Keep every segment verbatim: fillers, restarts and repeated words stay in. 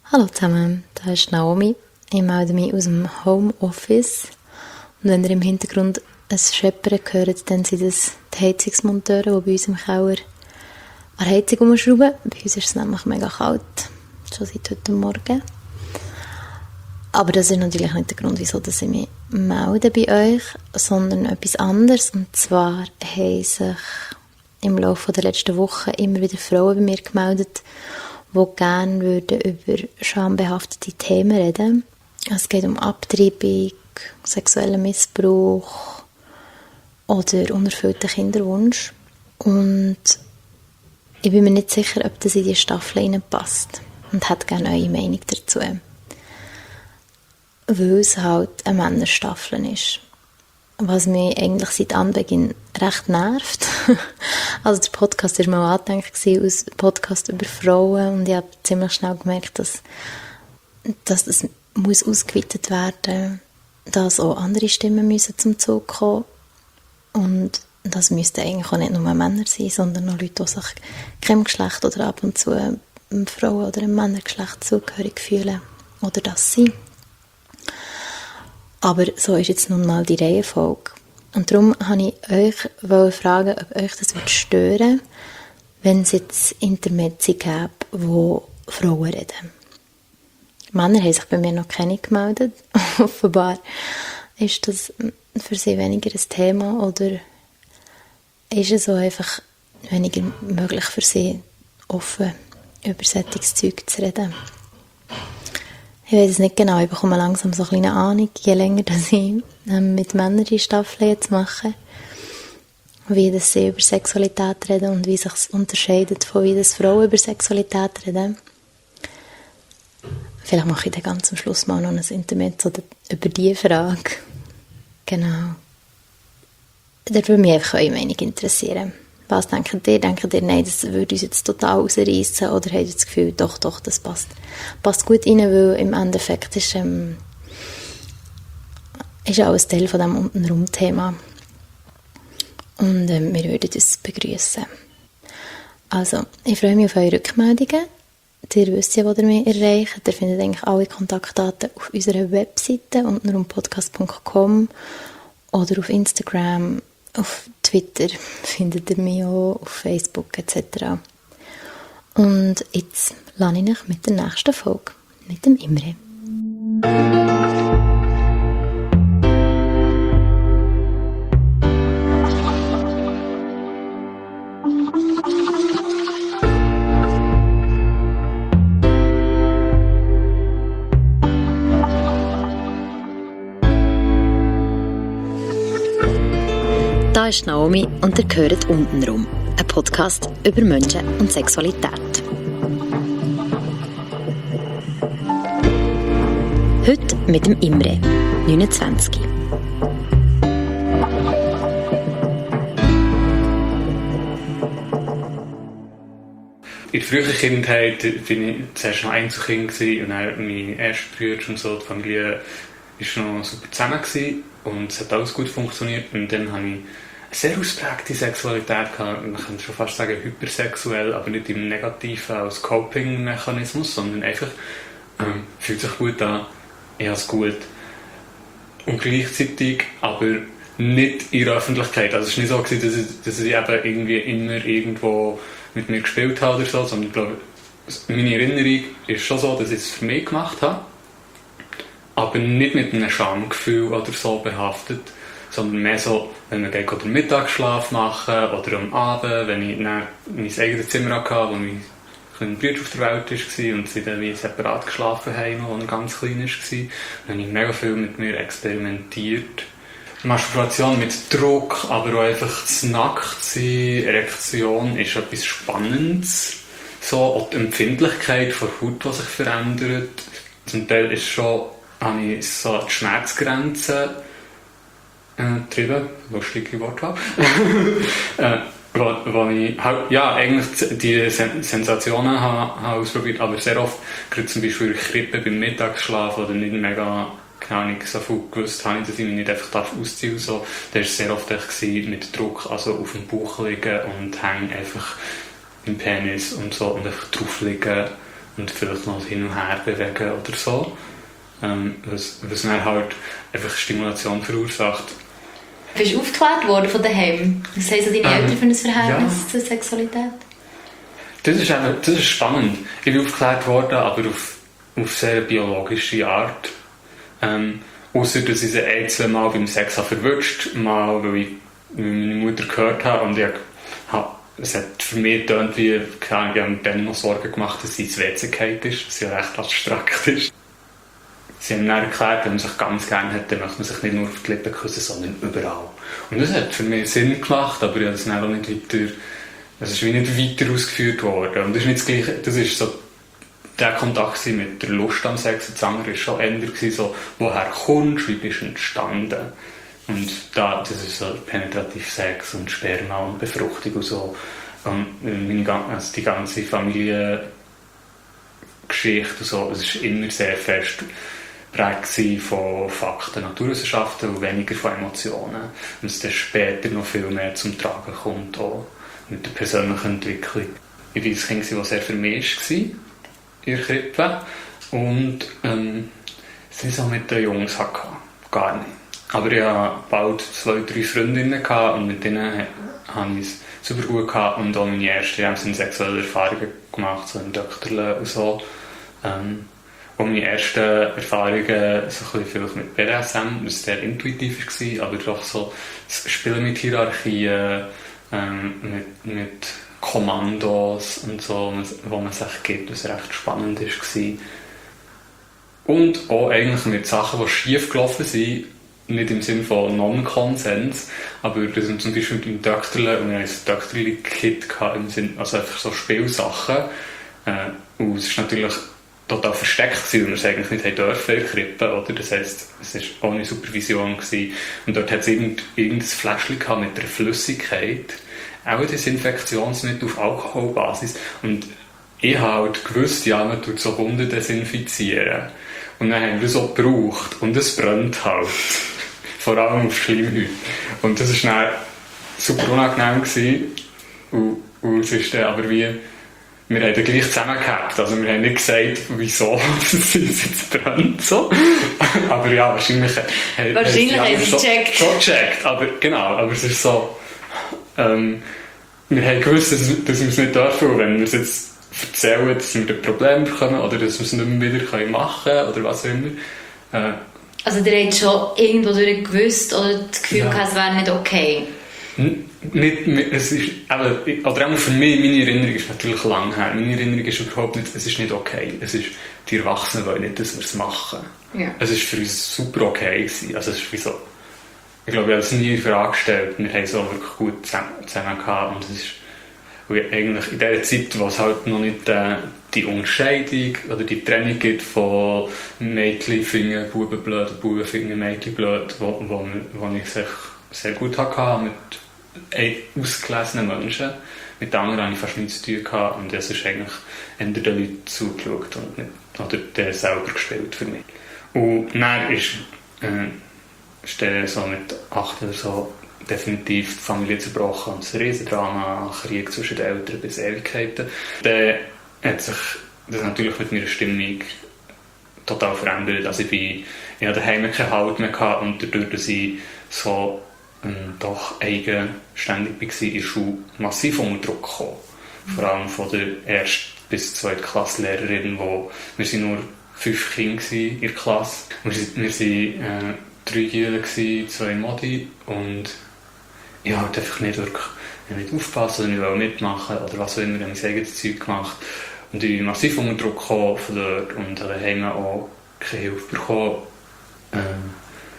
Hallo zusammen, da ist Naomi. Ich melde mich aus dem Homeoffice. Und wenn ihr im Hintergrund ein Scheppern hört, dann sind das die Heizungsmonteure, die bei uns im Keller an der Heizung umschrauben. Bei uns ist es nämlich mega kalt, schon seit heute Morgen. Aber das ist natürlich nicht der Grund, wieso ich mich melde bei euch, sondern etwas anderes. Und zwar haben sich im Laufe der letzten Wochen immer wieder Frauen bei mir gemeldet, die gerne würden über schambehaftete Themen reden. Es geht um Abtreibung, sexuellen Missbrauch oder unerfüllten Kinderwunsch. Und ich bin mir nicht sicher, ob das in die Staffel reinpasst und hätte gerne eure Meinung dazu. Weil es halt eine Männerstaffel ist. Was mich eigentlich seit Anbeginn recht nervt. Also der Podcast war mal angedenkt als Podcast über Frauen und ich habe ziemlich schnell gemerkt, dass, dass das muss ausgeweitet werden, dass auch andere Stimmen müssen zum Zug kommen und das müssten eigentlich auch nicht nur Männer sein, sondern auch Leute, die sich keinem Geschlecht oder ab und zu einem Frauen- oder einem Männergeschlecht zugehörig fühlen oder das sind. Aber so ist jetzt nun mal die Reihenfolge. Und darum wollte ich euch fragen, ob euch das stören würde, wenn es jetzt Intermezzi gäbe, wo Frauen reden. Männer haben sich bei mir noch keine gemeldet. Offenbar ist das für sie weniger ein Thema oder ist es so einfach weniger möglich für sie, offen über solches Zeug zu reden. Ich weiß es nicht genau, ich bekomme langsam so eine kleine Ahnung, je länger dass ich ähm, mit Männern die Staffel jetzt mache, wie das sie über Sexualität reden und wie sich es unterscheidet von wie das Frauen über Sexualität reden. Vielleicht mache ich dann ganz am Schluss mal noch ein Intermezzo über diese Frage. Genau. Da würde mich einfach eure Meinung interessieren. Was denkt ihr? Denkt ihr, nein, das würde uns jetzt total rausreißen? Oder habt ihr das Gefühl, doch, doch, das passt, passt gut rein, weil im Endeffekt ist, ähm, ist auch ein Teil von diesem Untenrum-Thema. Und ähm, wir würden das begrüßen. Also, ich freue mich auf eure Rückmeldungen. Ihr wisst ja, wo ihr mich erreicht. Ihr findet eigentlich alle Kontaktdaten auf unserer Webseite untenrumpodcast punkt com oder auf Instagram. Auf Twitter findet ihr mich auch, auf Facebook et cetera. Und jetzt lasse ich euch mit der nächsten Folge, mit dem Imre. Da ist Naomi und ihr hört «Untenrum», ein Podcast über Menschen und Sexualität. Heute mit dem Imre, neunundzwanzig. In der frühen Kindheit war ich zuerst noch Einzelkind und dann meine ersten Brüder und so, die Familie war noch super zusammen und es hat alles gut funktioniert. Und dann habe ich eine sehr ausprägte Sexualität gehabt. Man kann schon fast sagen hypersexuell, aber nicht im Negativen als Coping-Mechanismus, sondern einfach ähm, fühlt sich gut an, ich habe es gut. Und gleichzeitig aber nicht in der Öffentlichkeit. Also es war nicht so, dass ich, dass ich eben irgendwie immer irgendwo mit mir gespielt habe oder so, sondern ich glaube, meine Erinnerung ist schon so, dass ich es für mich gemacht habe, aber nicht mit einem Schamgefühl oder so behaftet, sondern mehr so, wenn wir gleich den Mittagsschlaf machen oder am Abend, wenn ich dann mein eigenes Zimmer hatte, wo mein kleiner Bruder auf der Welt war und sie dann wie separat geschlafen haben, als er ganz klein war. Dann habe ich mega viel mit mir experimentiert. Masturbation mit Druck, aber auch einfach das Nacktsein, Erektion ist etwas Spannendes. So, auch die Empfindlichkeit der Haut, die sich verändert. Zum Teil ist schon, habe ich so die Schmerzgrenze äh, getrieben. Lustige Wortwahl. äh, wo, wo ich halt, ja, eigentlich die Sen- Sensationen habe, habe ausprobiert, aber sehr oft, gerade zum Beispiel Krippe beim Mittagsschlaf oder nicht mega, keine Ahnung, so viel gewusst habe ich, dass ich mich nicht einfach ausziehen darf. So. Das war sehr oft echt mit Druck, also auf dem Bauch liegen und hängen einfach im Penis und so und einfach drauf liegen. und vielleicht noch hin und her bewegen oder so. Ähm, was, was dann halt einfach Stimulation verursacht. Bist du aufgeklärt worden von daheim? Was haben so deine Ähm, Eltern für ein Verhältnis ja. zur Sexualität? Das ist, eben, das ist spannend. Ich bin aufgeklärt worden, aber auf, auf sehr biologische Art. Ähm, Ausser dass ich sie ein, zwei Mal beim Sex habe verwünscht, mal weil ich weil meine Mutter gehört habe und ich habe, es hat für mich getönt, wie ich habe dann noch Sorgen gemacht, dass sie ins W C gefallen ist, was ja recht abstrakt ist. Sie haben dann erklärt, wenn man sich ganz gerne hat, dann möchte man sich nicht nur auf die Lippen küssen, sondern überall. Und das hat für mich Sinn gemacht, aber ich habe das dann auch nicht weiter, es ist wie nicht weiter ausgeführt worden. Und das ist nicht das Gleiche, das ist so der Kontakt mit der Lust am Sex. Das andere war schon eher so, woher kommst du, wie bist du entstanden? Und da, das ist so penetrativ Sex und Sperma und Befruchtung und so. Und meine, also die ganze Familiengeschichte und so, es war immer sehr fest geprägt von Fakten, Naturwissenschaften und weniger von Emotionen. Und es dann später noch viel mehr zum Tragen kommt, auch mit der persönlichen Entwicklung. Ich war ein Kind, das sehr vermischt war in der Krippe und ähm, es nicht so mit den Jungs hatte. Gar nicht. Aber ich hatte bald zwei, drei Freundinnen und mit denen hatte ich es super gut gehabt und auch meine ersten sexuelle Erfahrungen gemacht, so im Doktorle und so. Ähm, und meine ersten Erfahrungen so ein bisschen vielleicht mit B D S M, das sehr intuitiv war, aber doch so das Spielen mit Hierarchien, ähm, mit, mit Kommandos und so, wo man sich gibt, was recht spannend war. Und auch eigentlich mit Sachen, die schief gelaufen sind, nicht im Sinne von Non-Konsens, aber das sind zum Beispiel mit dem Doktorle, und wir hatten ein Doktorle-Kit, im Sinne, also einfach so Spielsachen. Äh, und es war natürlich total versteckt, weil wir es eigentlich nicht dürfen in der Krippe, oder? Das heisst, es war ohne Supervision gewesen. Und dort hat es irgend, irgendein Fläschchen gehabt mit einer Flüssigkeit, auch ein Desinfektionsmittel auf Alkoholbasis. Und ich habe halt gewusst, ja, man tut so Wunden desinfizieren. Und dann haben wir das auch gebraucht. Und es brennt halt. Vor allem auf Schleimhäute. Und das war dann super unangenehm gewesen. Und, und es ist dann aber wie, wir haben dann gleich zusammengehabt. Also wir haben nicht gesagt, wieso es jetzt brennt. So. Aber ja, wahrscheinlich, wahrscheinlich haben sie es gecheckt. Schon gecheckt. Aber genau, aber es ist so, ähm, wir haben gewusst, dass, dass wir es nicht dürfen. Und wenn wir es jetzt erzählen, dass wir ein Problem bekommen oder dass wir es nicht mehr wieder machen können oder was auch immer. Äh, also ihr habt schon irgendwo durch gewusst oder das Gefühl ja. gehabt, es wäre nicht okay? Nicht, es ist, aber, oder auch für mich, meine Erinnerung ist natürlich lang her. Meine Erinnerung ist überhaupt nicht, es ist nicht okay. Es ist, die Erwachsenen wollen nicht, dass wir es machen. Ja. Es war für uns super okay gewesen. Also es ist wie so, ich glaube, ich habe es nie in Frage gestellt. Wir haben so wirklich gut zusammen, zusammen gehabt und es ist eigentlich in der Zeit, wo es halt noch nicht äh, die Unterscheidung oder die Trennung gibt von Mädchen finden Buben blöd, Buben finden Mädchen blöd, wo, wo, wo ich es sehr gut hatte mit ausgelesenen Menschen. Mit anderen hatte ich fast nichts zu tun gehabt und es ist eigentlich eher den Leuten zugeschaut und nicht, oder der selber gespielt für mich. Und dann ist, äh, ist der so mit acht oder so definitiv die Familie zerbrochen und ein Riesendrama, Krieg zwischen den Eltern bis Ewigkeiten. Dann hat sich das natürlich mit meiner Stimmung total verändert. Also ich bin ja daheim keinen Halt mehr gehabt und dadurch, dass ich so ähm, doch eigenständig war in der Schule, massiv unter Druck gekommen. Vor allem von der ersten bis zweiten Klassenlehrerin, wo wir sind nur fünf Kinder in der Klasse. Wir waren äh, drei Gielen, zwei Modi und ich wollte einfach nicht, wirklich, nicht aufpassen oder nicht wollte mitmachen oder was auch immer, ich habe mein eigenes Zeug gemacht. Und ich bin massiv unter Druck gekommen von dort und daheim auch keine Hilfe bekommen. Ähm,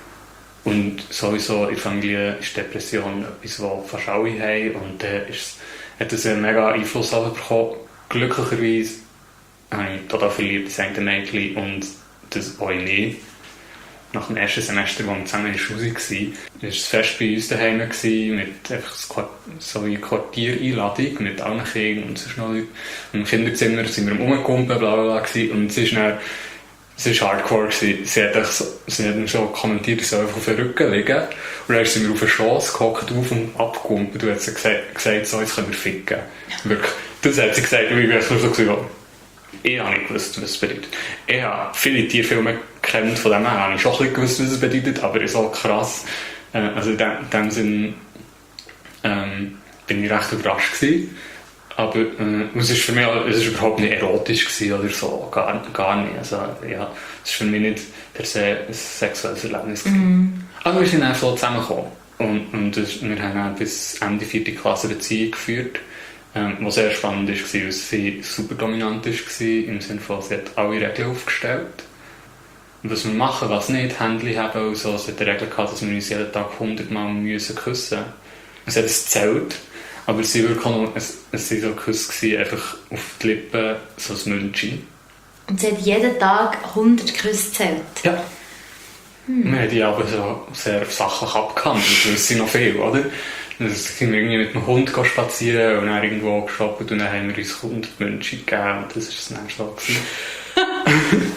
und sowieso in der Familie ist Depression etwas, was fast alle haben und dann äh, hat das einen mega Einfluss bekommen. Glücklicherweise habe ich total verliebt in ein Mädchen und das auch nicht. Nach dem ersten Semester, als wir zusammen in der Schule waren, war es fest bei uns daheim mit einfach so eine Quartiereinladung mit allen Kindern und sonst noch Leuten. Und im Kinderzimmer sind wir rumgekumpelt, bla bla bla. Und es ist dann, es war hardcore gewesen. Sie hat, so, sie hat mir so kommentiert, ich soll einfach auf den Rücken liegen. Und dann sind wir auf den Schoss gehockt, auf und abgekumpelt und hat sie gesagt, gesagt, so, jetzt können wir ficken. Wirklich. Das hat sie gesagt, und ich war so gesagt, Ich habe nicht gewusst, was es bedeutet. Ich habe viele Tierfilme gekannt, von dem her habe ich schon ein bisschen gewusst, was es bedeutet, aber so krass. Äh, also in dem, in dem Sinn ähm, bin ich recht überrascht gewesen. Aber äh, es ist für mich es ist überhaupt nicht erotisch gewesen oder so, gar, gar nicht. Also, ja, es ist für mich nicht per se ein sexuelles Erlebnis gewesen. Mm. Aber wir sind dann so zusammengekommen und, und das, wir haben dann bis Ende vierte Klasse eine Beziehung geführt, ähm, was sehr spannend war, weil sie super dominant war, im Sinne von, sie hat alle Regeln aufgestellt. Was wir machen, was nicht, Händchen haben und so, sie hat die Regel gehabt, dass wir uns jeden Tag hundert Mal müssen küssen. Es hat ein Zelt. Aber es waren wirklich noch, es, es so Küsse, einfach auf die Lippen, so ein München. Und sie hat jeden Tag hundert Küsse gezählt? Ja. Hm. Wir haben die aber so sehr sachlich abgehandelt, weil es sind noch viel, oder? Dann sind wir irgendwie mit dem Hund spazieren und dann irgendwo gestoppt und dann haben wir uns hundert München gegeben und das war das nächste Mal.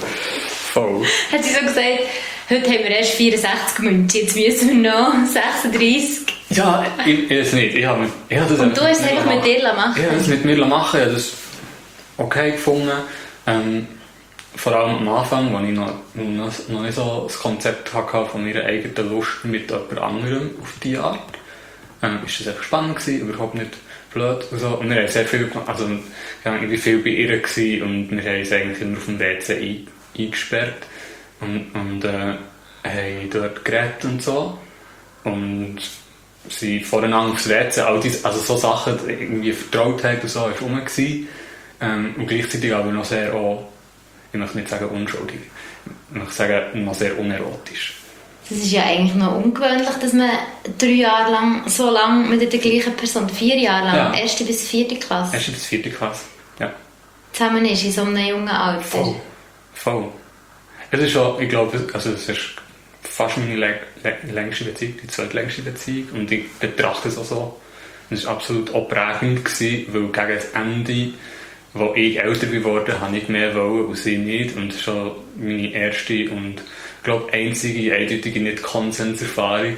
Voll. Hat sie so gesagt, heute haben wir erst vierundsechzig München, jetzt müssen wir noch sechsunddreissig. Ja, ich, ich weiß nicht. Ich habe, ich habe das und du hast es einfach mit dir machen? Ich habe es mit mir machen. Ich habe das okay gefunden. Ähm, vor allem am Anfang, als ich noch, noch, noch nicht so das Konzept hatte von meiner eigenen Lust mit jemand anderem auf diese Art. Ähm, ist das einfach spannend gewesen, überhaupt nicht blöd und so. Und wir haben sehr viel gemacht. Also, wir waren irgendwie viel bei ihr gewesen und wir haben uns eigentlich immer auf dem W C ein, eingesperrt. Und, und äh, haben dort geredet und so. Und sie voreinander aufs W C, all diese, also so Sachen, irgendwie Vertrautheit und so, war rum gewesen. Ähm, und gleichzeitig aber noch sehr, auch, ich möchte nicht sagen unschuldig, ich möchte sagen, noch sehr unerotisch. Das ist ja eigentlich noch ungewöhnlich, dass man drei Jahre lang, so lange mit der gleichen Person, vier Jahre lang, ja. erste bis vierte Klasse. Erste bis vierte Klasse, ja. Zusammen ist in so einem jungen Alter. Voll, voll. Es ist schon, ich glaube, also es ist fast meine längste Beziehung, die zweitlängste Beziehung und ich betrachte es auch so. Es war absolut auch prägend, gewesen, weil gegen das Ende, wo ich älter geworden bin, habe ich mehr wollen und sie nicht und das war schon meine erste und ich glaube einzige, eindeutige Nicht-Konsenserfahrung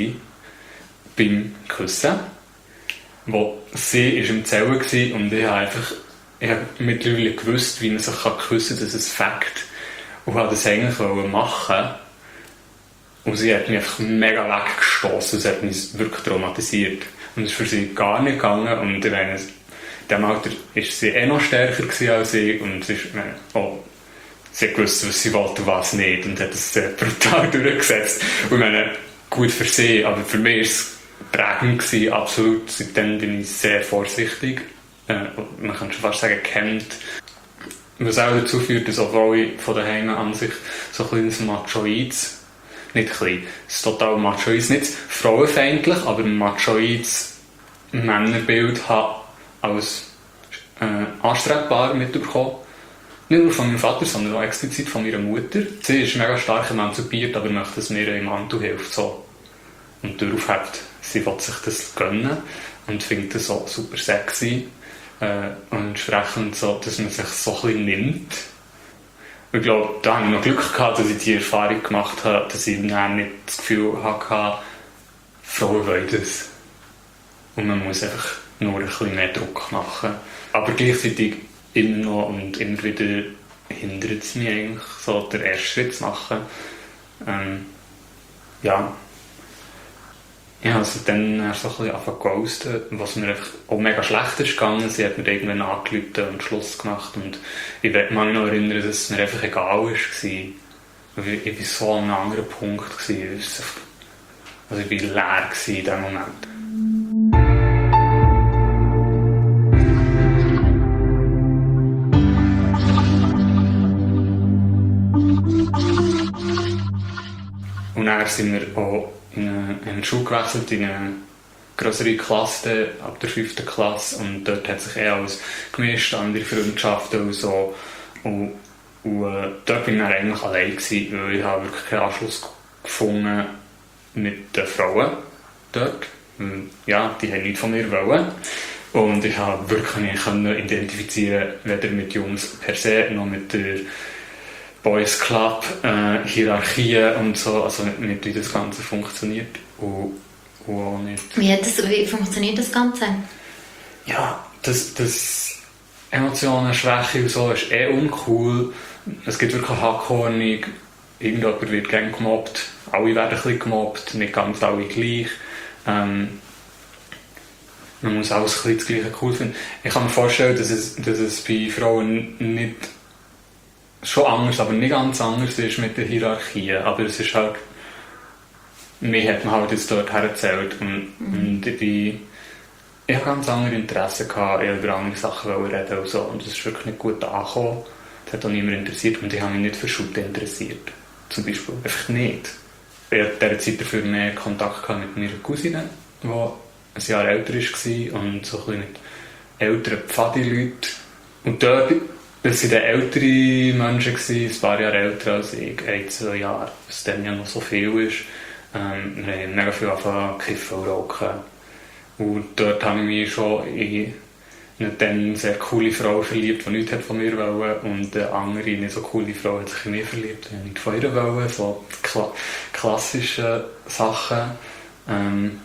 beim Küssen, wo sie ist im Zellen war und ich habe einfach ich habe mittlerweile gewusst, wie man sich küssen kann, das ist ein Fakt und habe das eigentlich machen. Und sie hat mich einfach mega weggestossen. Sie hat mich wirklich traumatisiert. Und es ist für sie gar nicht gegangen. Und in diesem Alter war sie eh noch stärker als ich. Und sie, ist, oh, sie hat gewusst, was sie wollte und was nicht. Und hat es sehr brutal durchgesetzt. Und ich meine, gut für sie, aber für mich war es prägend gewesen, absolut. Seitdem bin ich sehr vorsichtig. Äh, man kann schon fast sagen, kennt. Was auch dazu führt, dass obwohl ich von daheim an sich so ein kleines Machoids, nicht klein, es ist total machoids, nicht frauenfeindlich, aber ein machoids Männerbild habe als äh, anstrebbar mitbekommen. Nicht nur von meinem Vater, sondern auch explizit von meiner Mutter. Sie ist mega stark emanzipiert, aber möchte, dass mir im Mantel hilft. So. Und darauf hat sie will sich das gönnen und findet das auch super sexy. Äh, und entsprechend so, dass man sich so ein bisschen nimmt. Ich glaube, da habe ich noch Glück gehabt, dass ich die Erfahrung gemacht habe, dass ich dann nicht das Gefühl hatte, Frauen wollen das. Und man muss einfach nur ein bisschen mehr Druck machen. Aber gleichzeitig immer noch und immer wieder hindert es mich eigentlich, so den ersten Schritt zu machen. Ähm, ja. Ja, also dann so ein bisschen angefangen zu ghosten, was mir einfach auch mega schlecht ist gegangen. Sie hat mir irgendwann angerufen und Schluss gemacht. Und ich werde mich noch erinnern, dass es mir einfach egal war. Ich war so an einem anderen Punkt. Also ich war leer in diesem Moment. Und dann sind wir auch in eine, in eine Schule gewechselt, in eine größere Klasse, ab der fünften Klasse. Und dort hat sich eh alles gemischt, andere Freundschaften und so. Und, und äh, dort war ich dann eigentlich allein gewesen, weil ich habe wirklich keinen Anschluss gefunden mit den Frauen dort. Ja, die haben nichts von mir wollen. Und ich habe wirklich nicht identifizieren, weder mit Jungs per se, noch mit der Boys Club, äh, Hierarchien und so, also nicht, nicht wie das Ganze funktioniert. Und, und auch nicht. Wie, hat das, wie funktioniert das Ganze? Ja, das, das Emotionen, Schwäche und so ist eh uncool. Es gibt wirklich Hackhornig, irgendjemand wird gerne gemobbt, alle werden ein bisschen gemobbt, nicht ganz alle gleich. Ähm, man muss alles ein bisschen das Gleiche cool finden. Ich kann mir vorstellen, dass es, dass es bei Frauen nicht schon anders, aber nicht ganz anders ist mit der Hierarchie. Aber es ist halt, mir hat man halt jetzt dort herzählt und, mhm. und ich bin Ich hatte ganz andere Interessen, gehabt, ich wollte über andere Sachen reden und so. Und das ist wirklich nicht gut angekommen. Das hat auch niemand interessiert und ich habe mich nicht für Schulte interessiert. Zum Beispiel. Einfach nicht. Ich hatte in dieser Zeit dafür mehr Kontakt gehabt mit meiner Cousine, die ein Jahr älter war und so ein bisschen mit älteren Pfadi-Leuten. Und dort, das waren dann ältere Menschen, ein paar Jahre älter als ich, ein, zwei Jahre, was dann ja noch so viel ist. Ähm, wir haben mega viel angefangen, kiffen und rauchen. Und dort habe ich mich schon in eine dann sehr coole Frau verliebt, die nichts von mir wollte. Und eine andere, nicht so coole Frau, hat sich in mich verliebt, die nicht von ihr wollte. So kla- klassische Sachen. Ähm,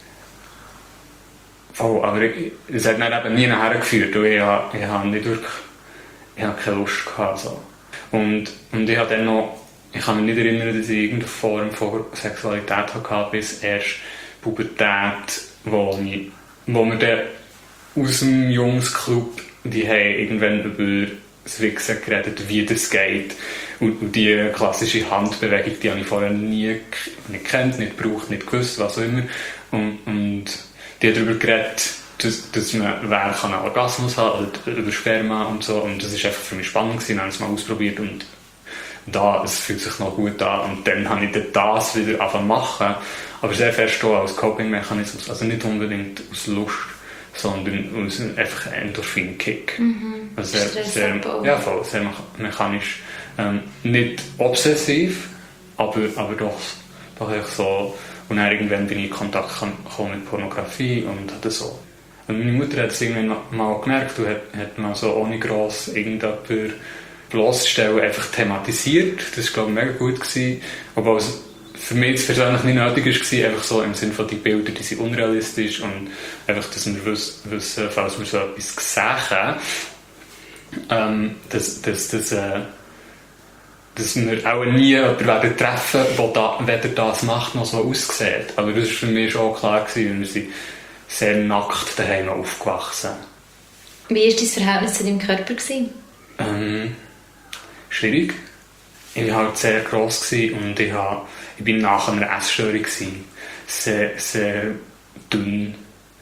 voll, aber es hat dann eben nie nachher geführt, weil ich, ich, ich habe nicht wirklich, ich habe keine Lust gehabt. So. Und, und ich habe dann noch, ich kann mich nicht erinnern, dass ich irgendeine Form von Sexualität hatte, bis erst Pubertät, wo, ich, wo wir dann aus dem Jungsclub, die haben irgendwann über das Wichsen geredet, wie das geht. Und, und die klassische Handbewegung, die habe ich vorher nie nicht gekannt, nicht gebraucht, nicht gewusst, was auch immer. Und, und die haben darüber geredet, dass, dass man wer kann einen Orgasmus haben oder über Sperma und so. Und das war einfach für mich spannend gewesen, habe es mal ausprobiert und da, es fühlt sich noch gut an. Und dann habe ich dann das wieder angefangen zu machen. Aber sehr fest auch als Coping-Mechanismus. Also nicht unbedingt aus Lust, sondern aus einfach einem Endorphin-Kick. Mhm. Also sehr, sehr, ja, voll, sehr mechanisch. Ähm, nicht obsessiv, aber, aber doch, doch echt so. Und dann irgendwann bin ich in Kontakt gekommen mit Pornografie und hatte so. Und meine Mutter hat es irgendwann mal gemerkt und hat, hat mal so ohne gross irgendjemand bloßstellen einfach thematisiert. Das war, glaube ich, mega gut gewesen. Obwohl es für mich persönlich nicht nötig war, einfach so im Sinne von die Bilder, die sind unrealistisch und einfach, dass wir wissen, falls wir so etwas sehen, ähm, dass, dass, dass, äh, dass wir auch nie jemanden werden treffen, der da, weder das macht, noch so aussieht. Aber das war für mich schon klar gewesen, wir sind sehr nackt daheim aufgewachsen. Wie war dein Verhältnis zu deinem Körper? Ähm, schwierig. Ich war halt sehr gross und ich, war, ich bin nach einer Essstörung. Sehr, sehr dünn.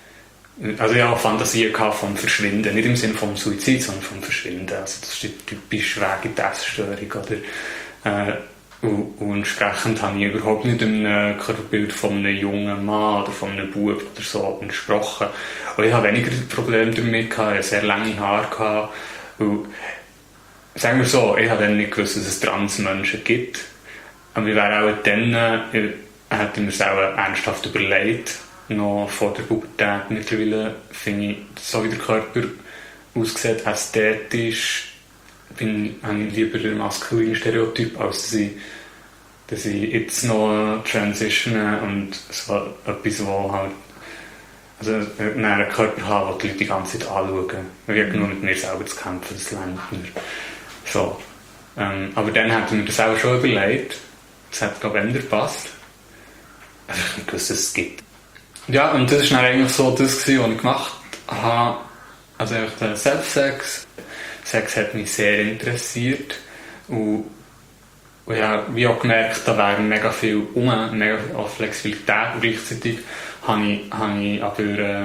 Also ich hatte Fantasien vom Verschwinden. Nicht im Sinne vom Suizid, sondern vom Verschwinden. Also das ist die typisch schräge Essstörung. Oder, äh, und, und entsprechend habe ich überhaupt nicht einem Körperbild von einem jungen Mann oder von einem Bub oder so entsprochen. Und ich hatte weniger Probleme damit, ich hatte sehr lange Haare. Und sagen wir so, ich habe dann nicht gewusst, dass es Transmenschen gibt. Aber ich wäre auch dann, äh, hätte ich mir es auch ernsthaft überlegt, noch vor der Pubertät. Mittlerweile finde ich, so wie der Körper aussieht, ästhetisch, bin, habe ich lieber den maskulinen Stereotyp, als dass ich, dass ich jetzt noch transitione und so etwas, wo halt, also einen Körper habe, den die Leute die ganze Zeit anschauen. Ich habe nur mit mir selber zu kämpfen, das lernt mir. So. Ähm, aber dann hat mir das auch schon überlegt. Das hat, glaube ich, ändert gepasst. Also ich nicht gewusst, dass es gibt. Ja, und das war dann eigentlich so das, was ich gemacht habe. Also einfach der Self-Sex. Sex hat mich sehr interessiert. Und, und ich habe wie auch gemerkt, da wäre mega viel um, mega viel Flexibilität. Und gleichzeitig habe ich, habe ich aber äh,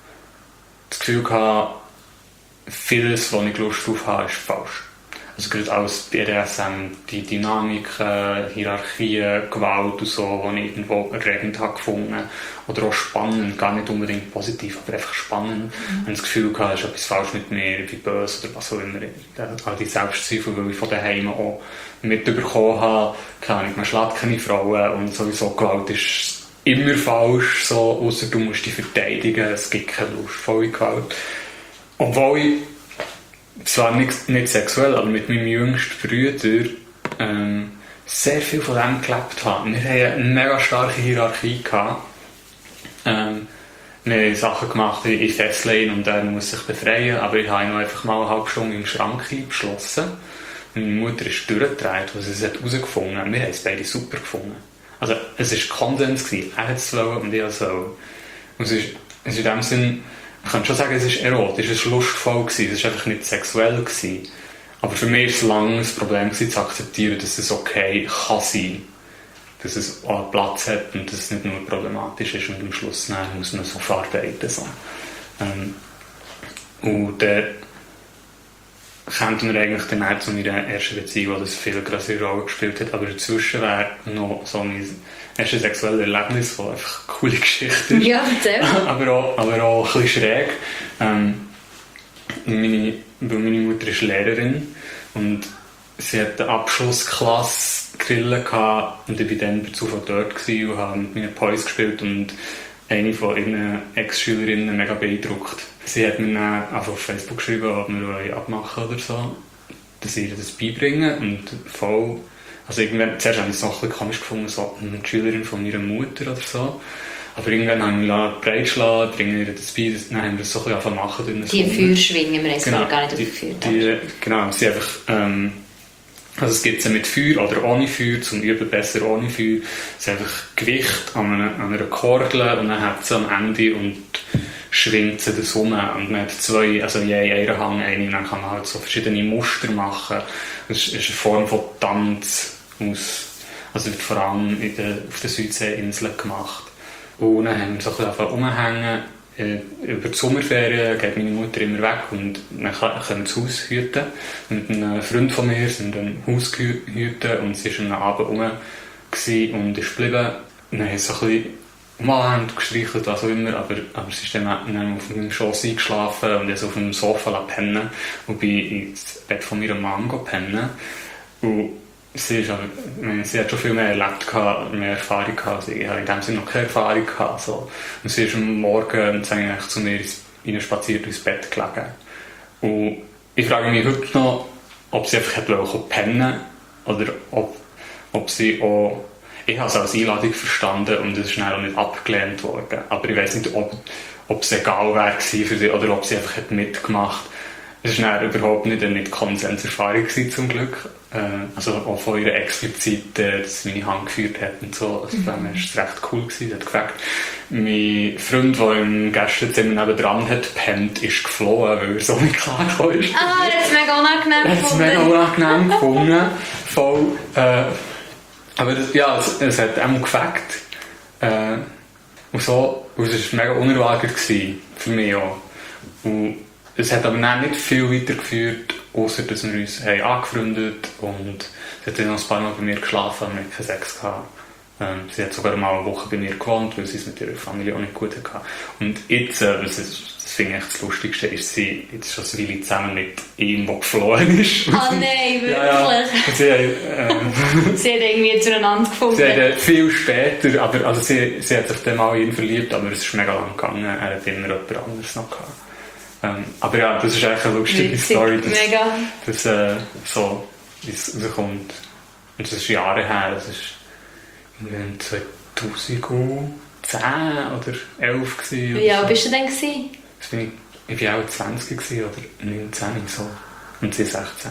das Gefühl gehabt, vieles, was ich Lust drauf habe, ist falsch. Also gerade alles B D S M, die Dynamiken, Hierarchien, Gewalt und so, die ich irgendwo erregend habe gefunden. Oder auch spannend, gar nicht unbedingt positiv, aber einfach spannend. Mhm. Ich habe das Gefühl gehabt, es ist etwas falsch mit mir, ich bin böse oder was auch immer. All die Selbstzweifel, weil ich von daheim auch mitbekommen habe, keine Ahnung, man schlägt keine Frauen und sowieso Gewalt ist immer falsch, so, ausser du musst dich verteidigen, es gibt keine lustvolle Gewalt. Obwohl ich zwar nicht, nicht sexuell, aber mit meinem jüngsten Bruder ähm, sehr viel von dem gelebt habe. Wir hatten eine mega starke Hierarchie gehabt. Ähm, wir haben Sachen gemacht in Festlane und er muss sich befreien, aber ich habe ihn noch einfach mal eine halbe Stunde im Schrank eingeschlossen. Und meine Mutter ist durchgedreht, was sie herausgefunden hat. Wir haben es beide super gefunden. Also es war Konsens, er hat es wollen und ich habe es wollen. Und es ist, es ist in dem Sinn, ich kann schon sagen, es ist erotisch, es war lustvoll, es war einfach nicht sexuell. Aber für mich war es lange das Problem zu akzeptieren, dass es okay kann sein, dass es auch einen Platz hat und dass es nicht nur problematisch ist und am Schluss nein, muss man so verarbeiten. So. Ähm, und dann kommt wir eigentlich dann zu meiner ersten Beziehung, wo das viel eine größere Rolle gespielt hat, aber dazwischen wäre noch so mein erstes sexuelles Erlebnis, das einfach eine coole Geschichte ist. Ja, erzähl. aber, auch, aber auch ein bisschen schräg. Ähm, meine, weil meine Mutter ist Lehrerin und sie hat eine Abschlussklasse Grillen gehabt und ich war dann per Zufall dort und habe mit meinen Boys gespielt und eine von ihren Ex-Schülerinnen mega beeindruckt. Sie hat mir dann einfach auf Facebook geschrieben, ob wir abmachen oder so, dass ich ihr das beibringe und voll, also irgendwann, zuerst habe ich es noch ein bisschen komisch gefunden, so eine Schülerin von meiner Mutter oder so, aber irgendwann haben wir mich breitschlagen, bringen ihr das bei, dann haben wir das so ein bisschen machen. Die Feuerschwingen, wir haben es genau, gar nicht aufgeführt. Die, genau, sie einfach, ähm, also es gibt sie mit Feuer oder ohne Feuer, zum Üben besser ohne Feuer. Es ist einfach Gewicht an einer, an einer Kordel und dann hat sie am Ende und schwingt sie das um. Und man hat zwei, also je einen Hang, eine, und dann kann man halt so verschiedene Muster machen. Es ist eine Form von Tanz, aus, also wird vor allem in der, auf den Südseeinseln gemacht. Und dann haben wir so ein bisschen umhängen. Über die Sommerferien geht meine Mutter immer weg und dann können wir das Haus hüten. Mit einem Freund von mir sind wir im Haus hüten und sie war am Abend rum und ist geblieben. Und dann haben sie so ein bisschen umarmt, gestreichelt, was auch immer, aber, aber sie ist dann, dann auf meinem Schoss eingeschlafen und ist auf dem Sofa pennen und bin ins Bett von meiner Mom pennen. Und Sie, ist aber, sie hat schon viel mehr erlebt, mehr Erfahrung gehabt. Ich habe in dem Sinne noch keine Erfahrung gehabt. So. Und sie ist am Morgen zu mir rein spaziert ins Bett gelegen. Und ich frage mich heute noch, ob sie einfach hätte pennen oder ob, ob sie auch... Ich habe es als Einladung verstanden und es ist schnell auch nicht abgelehnt worden. Aber ich weiß nicht, ob, ob es egal wäre für sie oder ob sie einfach mitgemacht hat. Es war überhaupt nicht eine Konsenserfahrung zum Glück. Äh, also auch von ihr explizit, äh, dass sie meine Hand geführt hat und so. Also mhm. Dann war es recht cool gewesen. Sie hat gefragt, mein Freund, der im Gästezimmer nebenan hat gepennt, ist geflohen, weil er so nicht klargekommen ist. Ah, er hat es mega unangenehm gefunden. Er hat es mega unangenehm gefunden. Voll, äh, aber das, ja, es, es hat auch gefragt. Äh, und so, und es war mega unerwartet gewesen, für mich auch. Und es hat aber nicht viel weitergeführt, außer dass wir uns haben angefreundet und sie hat dann noch ein paar Mal bei mir geschlafen und wir hatten keinen Sex gehabt. Ähm, sie hat sogar mal eine Woche bei mir gewohnt, weil sie es mit ihrer Familie auch nicht gut hatte. Und jetzt, äh, das, ist, das finde ich das Lustigste, ist sie jetzt schon eine Weile zusammen mit ihm, der geflohen ist. Oh nein, wirklich? Ja, ja. Sie, ähm, sie hat irgendwie zueinander gefunden. Sie hat viel später, aber also sie, sie hat sich dann mal in ihn verliebt, aber es ist mega lang gegangen, er hat immer jemand anderes noch gehabt. Ähm, aber ja, das ist eigentlich eine lustige Witzig, Story, dass, mega. dass äh, so es rauskommt. Und das ist Jahre her, das ist in zweitausendzehn oder elf gewesen. Wie alt so. bist du denn gewesen? Das bin ich, ich war auch zwanzig gewesen, oder neunzehn so. Und sie sechzehn.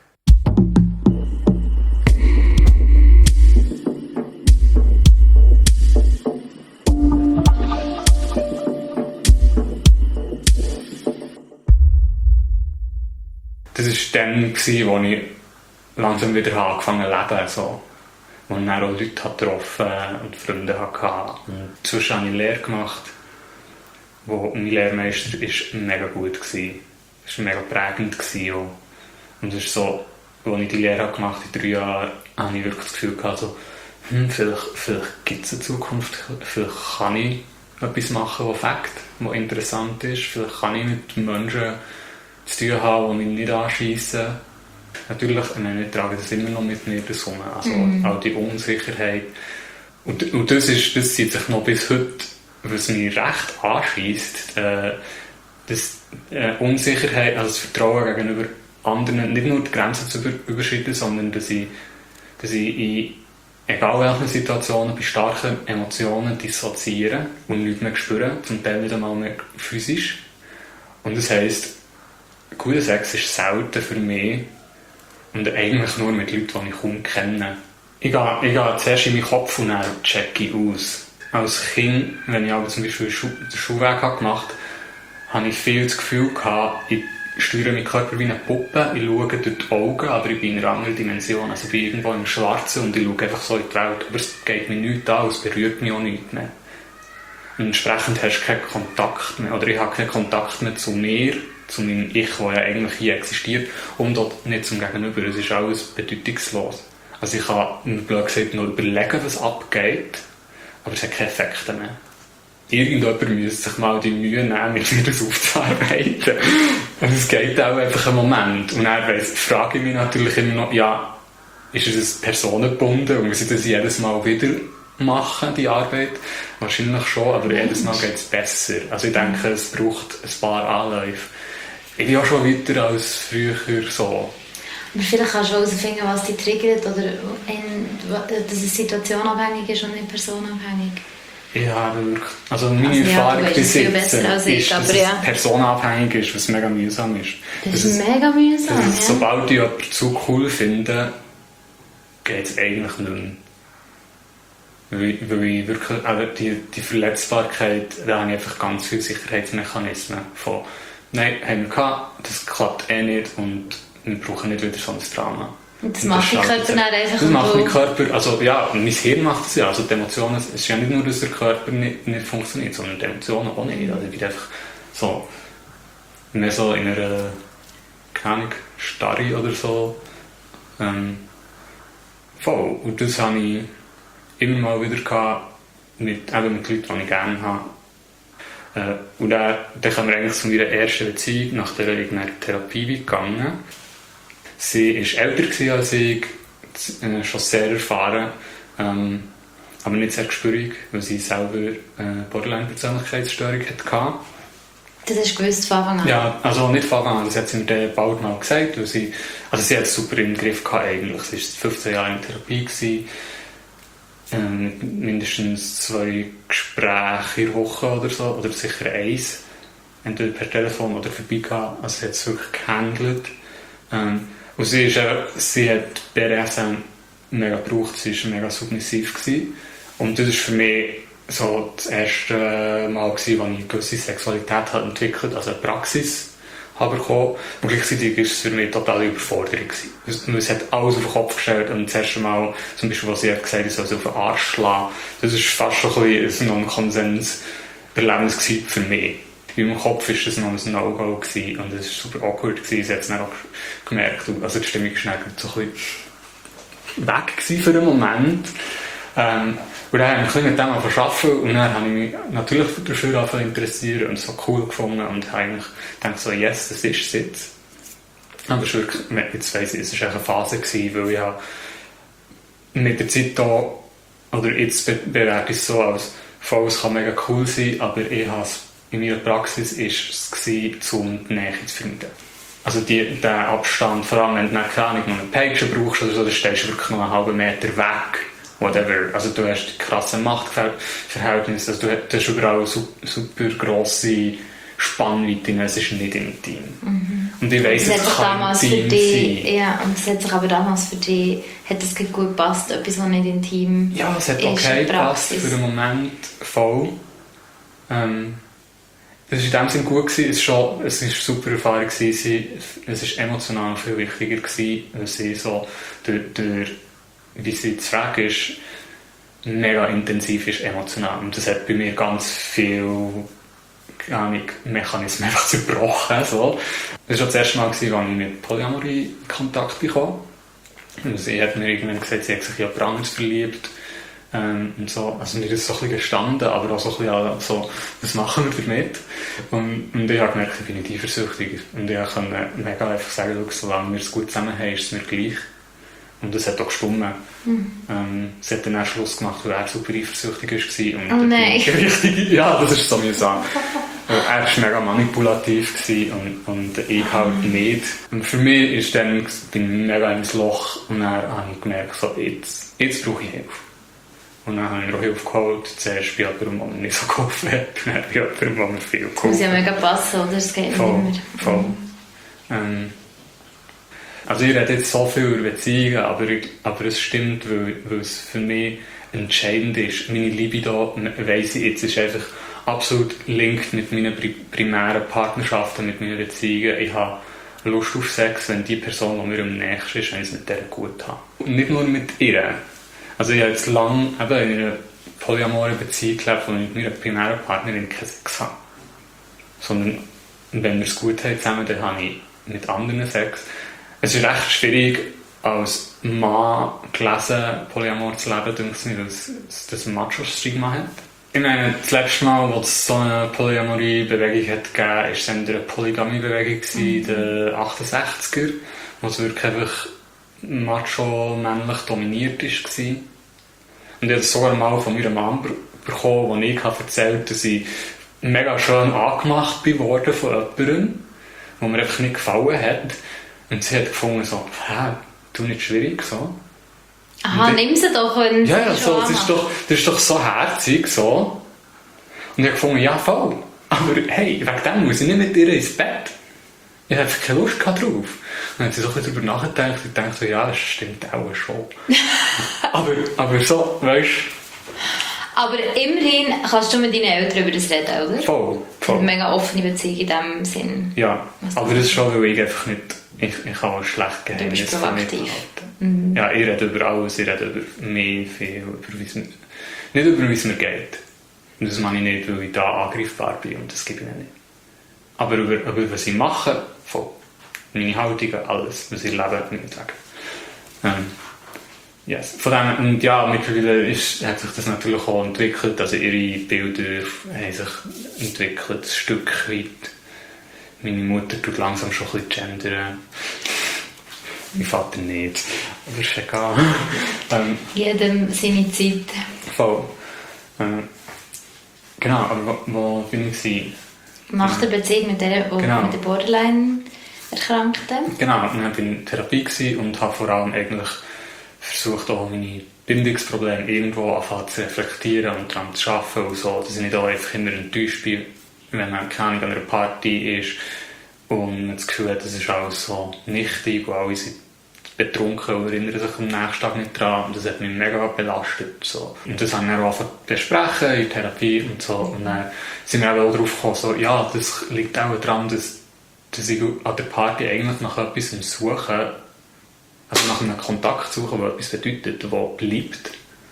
Das war dann, als ich langsam wieder angefangen habe zu leben. So. Wo ich dann auch Leute getroffen und Freunde hatte. Und zwischen habe ich Lehre gemacht, wo mein Lehrmeister war mega gut war. Es war mega prägend. Auch. Und es ist so, als ich die Lehre gemacht habe, in drei Jahren, habe ich wirklich das Gefühl gehabt, so, hm, vielleicht, vielleicht gibt es eine Zukunft, vielleicht kann ich etwas machen, das Fakt, was interessant ist. Vielleicht kann ich mit Menschen zu tun haben, die mich nicht anschiessen. Natürlich, ich trage das immer noch mit mir zusammen. Also mm. auch die Unsicherheit. Und, und das, ist, das zieht sich noch bis heute, was mich recht anschiesst. Äh, das äh, Unsicherheit, also das Vertrauen gegenüber anderen, nicht nur die Grenzen zu über, überschreiten, sondern dass ich, dass ich in egal welchen Situationen, bei starken Emotionen dissoziieren und nichts mehr spüren, zum Teil nicht einmal mehr physisch. Und das heisst, guter Sex ist selten für mich und eigentlich nur mit Leuten, die ich kaum kenne. Ich gehe, ich gehe zuerst in meinen Kopf und dann checke ich aus. Als Kind, wenn ich aber zum Beispiel den Schulweg habe gemacht habe, hatte ich viel das Gefühl gehabt, ich steuere meinen Körper wie eine Puppe, ich schaue durch die Augen, aber ich bin in einer anderen Dimension. Also ich bin irgendwo im Schwarzen und ich schaue einfach so in die Welt. Aber es geht mir nichts an, es berührt mich auch nicht mehr. Und entsprechend hast du keinen Kontakt mehr, oder ich habe keinen Kontakt mehr zu mir, zu meinem Ich, das ja eigentlich hier existiert, und auch nicht zum Gegenüber. Es ist alles bedeutungslos. Also ich kann, blöd gesagt, nur überlegen, was abgeht, aber es hat keine Effekte mehr. Irgendjemand müsste sich mal die Mühe nehmen, mit mir das aufzuarbeiten. Und es geht auch einfach einen Moment. Und dann weiss, frage ich mich natürlich immer noch, ja, ist es personengebunden und muss ich das jedes Mal wieder machen, die Arbeit? Wahrscheinlich schon, aber jedes Mal geht es besser. Also ich denke, es braucht ein paar Anläufe. Ich bin auch schon weiter als früher so. Aber vielleicht kannst du herausfinden, was dich triggert, oder in, dass es situationabhängig ist und nicht personenabhängig. Ja, wirklich. Also meine also, Erfahrung ja, bis jetzt ist, ist, aber dass ja. es personenabhängig ist, was mega mühsam ist. Das, das ist mega mühsam, ja. Es, sobald ich jemanden zu cool finde, geht es eigentlich nicht mehr. Weil, weil ich wirklich, also die, die Verletzbarkeit, da habe ich einfach ganz viele Sicherheitsmechanismen von «Nein, haben wir gehabt, das klappt eh nicht und wir brauchen nicht wieder so ein Drama.» Und das macht dein Körper dann einfach. Das macht mein Körper, also ja, mein Hirn macht es ja. Also die Emotionen, es ist ja nicht nur, dass der Körper nicht, nicht funktioniert, sondern die Emotionen auch nicht. Also ich bin einfach so, mehr so in einer, keine Ahnung, Starre oder so. Ähm, voll. Und das habe ich immer mal wieder gehabt, mit, eben mit Leuten, die ich gerne habe. Äh, und dann, dann kommen wir eigentlich zu meiner ersten Beziehung, nach der ich in eine Therapie gegangen. Sie war älter als ich, äh, schon sehr erfahren, ähm, aber nicht sehr gespürig, weil sie selber äh, Borderline-Persönlichkeitsstörung hatte. Das hast du gewusst von Anfang an? Ja, also nicht von Anfang an, das hat sie mir dann bald mal gesagt. Weil sie, also sie hat es super im Griff gehabt eigentlich. Sie war fünfzehn Jahre in Therapie gewesen, äh, mit mindestens zwei Gespräche in der Woche oder so, oder sicher eins, entweder per Telefon oder vorbeigegangen. Also sie hat es wirklich gehandelt. Ähm, Und sie, ist, äh, sie hat B D S M mega gebraucht, sie war mega submissiv gewesen. Und das war für mich so das erste Mal, gewesen, als ich eine gewisse Sexualität habe entwickelt, also eine Praxis habe bekommen. Und gleichzeitig war es für mich totale Überforderung gewesen. Es hat alles auf den Kopf gestellt und das erste Mal, zum Beispiel, was sie hat gesagt, ich soll sie auf den Arsch schlagen, das war fast schon ein bisschen ein Konsens-Erlebnis für mich. In meinem Kopf war das noch ein No-Go und es war super awkward. Sie hat es dann auch gemerkt. Also die Stimmung war so ein bisschen weg für einen Moment. Ähm, und dann habe ich mich mit dem arbeiten und dann habe ich mich natürlich dafür interessiert und so cool gefunden und habe eigentlich gedacht so, yes, das ist es jetzt. Aber es ist wirklich, jetzt weiss ich, es war eine Phase gewesen, weil ich habe mit der Zeit da, oder jetzt bewerte ich es so als, voll, es kann mega cool sein, aber ich habe es in meiner Praxis war es, um die Nähe zu finden. Also die, der Abstand, vor allem wenn du keine Ahnung, noch eine Peitsche brauchst oder so, dann stehst du wirklich noch einen halben Meter weg. Whatever. Also du hast krasse Machtverhältnisse, also du, du hast überall super, super grosse Spannweiten, es ist nicht intim. Mhm. Und ich weiss, es kann intim sein. Ja, und es hat sich aber damals für dich, hat es gut gepasst, etwas, was nicht intim ist. Ja, es hat okay gepasst für den Moment voll. Ähm, Das war in dem Sinne gut gewesen. Es war eine super Erfahrung gewesen. Es war emotional viel wichtiger gewesen, weil sie so durch, durch wie sie zu fragen ist, mega intensiv ist emotional. Und das hat bei mir ganz viele Mechanismen einfach zerbrochen. So. Das war das erste Mal, als ich mit Polyamorie in Kontakt bekam. Und sie hat mir irgendwann gesagt, sie hat sich in jemand anderes verliebt. Ähm, und so, also mir ist das so ein bisschen gestanden, aber auch so ein bisschen so, was machen wir damit? Und, und ich habe gemerkt, ich bin nicht eifersüchtig. Und ich konnte mega einfach sagen, solange wir es gut zusammen haben, ist es mir gleich. Und das hat auch gestimmt. Mhm. Ähm, sie hat dann auch Schluss gemacht, weil er super eifersüchtig war. Und oh nein! Richtig, ja, das ist so mühsam. Er war mega manipulativ und, und ich halt nicht. Und für mich ist dann, bin ich mega ins Loch und dann habe ich gemerkt, so, jetzt, jetzt brauche ich Hilfe. Und dann habe ich noch Hilfe geholt. Zuerst bei jemandem, der mir nicht so geholfen hat, und dann bei jemandem, der mir viel geholfen hat. Das muss ja mega passen, oder? Das geht voll, nicht mehr. Voll. Ähm, also ich rede jetzt so viel über Beziehungen, aber, aber es stimmt, weil, weil es für mich entscheidend ist. Meine Libido, weiss ich jetzt, ist einfach absolut linked mit meinen primären Partnerschaften, mit meinen Beziehungen. Ich habe Lust auf Sex, wenn die Person, die mir am nächsten ist, wenn ich es mit der gut habe. Und nicht nur mit ihr. Also ich habe jetzt lange eben in einer polyamoren Beziehung gelebt, wo ich mit meiner primären Partnerin keinen Sex habe. Sondern wenn wir es gut haben zusammen, dann habe ich mit anderen Sex. Es ist recht schwierig, als Mann gelesen, Polyamor zu leben, denke ich, weil es das Macho-Stigma hat. Ich meine, das letzte Mal, als es so eine Polyamorie-Bewegung hat gegeben, war es eine Polygamie-Bewegung in den achtundsechziger, wo es wirklich einfach macho-männlich dominiert war. Und ich habe sogar mal von meiner Mom bekommen, wo ich erzählt habe, dass ich mega schön angemacht bin worden von jemandem, der mir einfach nicht gefallen hat. Und sie hat gefunden, so, hä, du nicht schwierig, so. Aha, nimm sie doch, wenn ja, ja, so, das, ist doch, das ist doch so herzig, so. Und ich habe gefunden, ja, voll. Aber hey, wegen dem muss ich nicht mit dir ins Bett. Ich hatte keine Lust drauf. Und dann hat sie so ein bisschen darüber nachgedacht und dachte so, ja, das stimmt auch schon. aber, aber so, weißt du. Aber immerhin kannst du mit deinen Eltern über das reden, oder? Voll, voll. Eine mega offene Beziehung in diesem Sinn. Ja, aber das ist schon, weil ich einfach nicht, ich, ich kann auch schlecht Geheimnisse Du bist proaktiv. Mhm. Ja, ich rede über alles, ich rede über mich, viel, über wie es mir, nicht über wie es mir geht. Und das mache ich nicht, weil ich da angreifbar bin und das gebe ich nicht. Aber über, über was ich mache, voll. Meine Haltung, alles, was ich lebe, nicht mehr sagen. Ähm, yes. Von dem, und ja, mittlerweile ist, hat sich das natürlich auch entwickelt, also ihre Bilder haben sich entwickelt, ein Stück weit. Meine Mutter tut langsam schon ein bisschen gendern. Mein Vater nicht, aber ist egal. ähm, Jedem seine Zeit. Voll. Ähm, genau, aber wo, wo bin ich gewesen? Nach der Beziehung mit der, genau. mit der Borderline-Erkrankten? Genau, und dann war ich in Therapie und habe vor allem eigentlich versucht, auch meine Bindungsprobleme irgendwo anfangen zu reflektieren und daran zu arbeiten und so, dass ich nicht auch einfach immer enttäuscht bin, wenn man keine Ahnung an einer Party ist und man das Gefühl hat, das ist alles so nichtig und alle sind betrunken und erinnern sich am nächsten Tag nicht dran und das hat mich mega belastet. So. Und das haben wir auch angefangen zu besprechen in Therapie und so und dann sind wir auch darauf gekommen, so, ja, das liegt auch daran, dass, dass ich an der Party eigentlich nach etwas suche, also nach einem Kontakt suche, der etwas bedeutet, der bleibt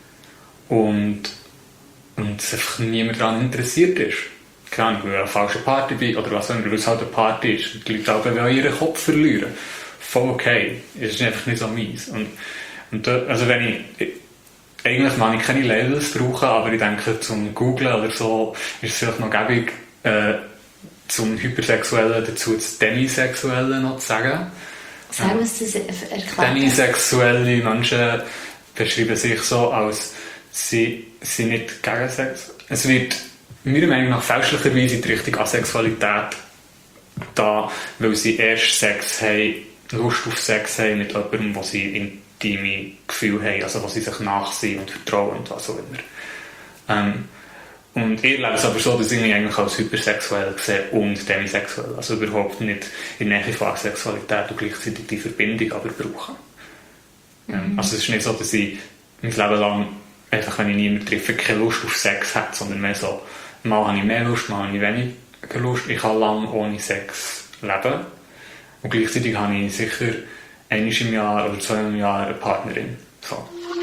und, und es einfach niemand daran interessiert ist. Keine Ahnung, weil ich an einer falschen Party bin oder was auch immer, weil es halt eine Party ist. Die Leute auch ihren Kopf verlieren. Voll okay. Es ist einfach nicht so meins. Und, und da, also wenn ich, eigentlich kann ich keine Labels brauchen, aber ich denke, zum Googlen oder so ist es vielleicht noch gäbig, äh, zum Hypersexuellen dazu das Demisexuelle noch zu sagen. Sagen wir es das erklären? Demisexuelle Menschen beschreiben sich so, als sie sind nicht gegen Sex. Es wird meiner Meinung nach fälschlicherweise in die Richtung Asexualität da, weil sie erst Sex haben, Lust auf Sex haben mit jemandem, wo sie intime Gefühle haben, also wo sie sich nachsehen und vertrauen und was auch immer. Ähm, und ich lebe es aber so, dass ich mich eigentlich als hypersexuell sehe und demisexuell, also überhaupt nicht in der Nähe von Asexualität und gleichzeitig die Verbindung aber brauche. Mhm. Ähm, also es ist nicht so, dass ich mein Leben lang einfach, wenn ich niemanden treffe, keine Lust auf Sex habe, sondern mehr so, mal habe ich mehr Lust, mal habe ich weniger Lust. Ich kann lange ohne Sex leben. Und gleichzeitig habe ich sicher einmal im Jahr oder zweimal im Jahr eine Partnerin. So.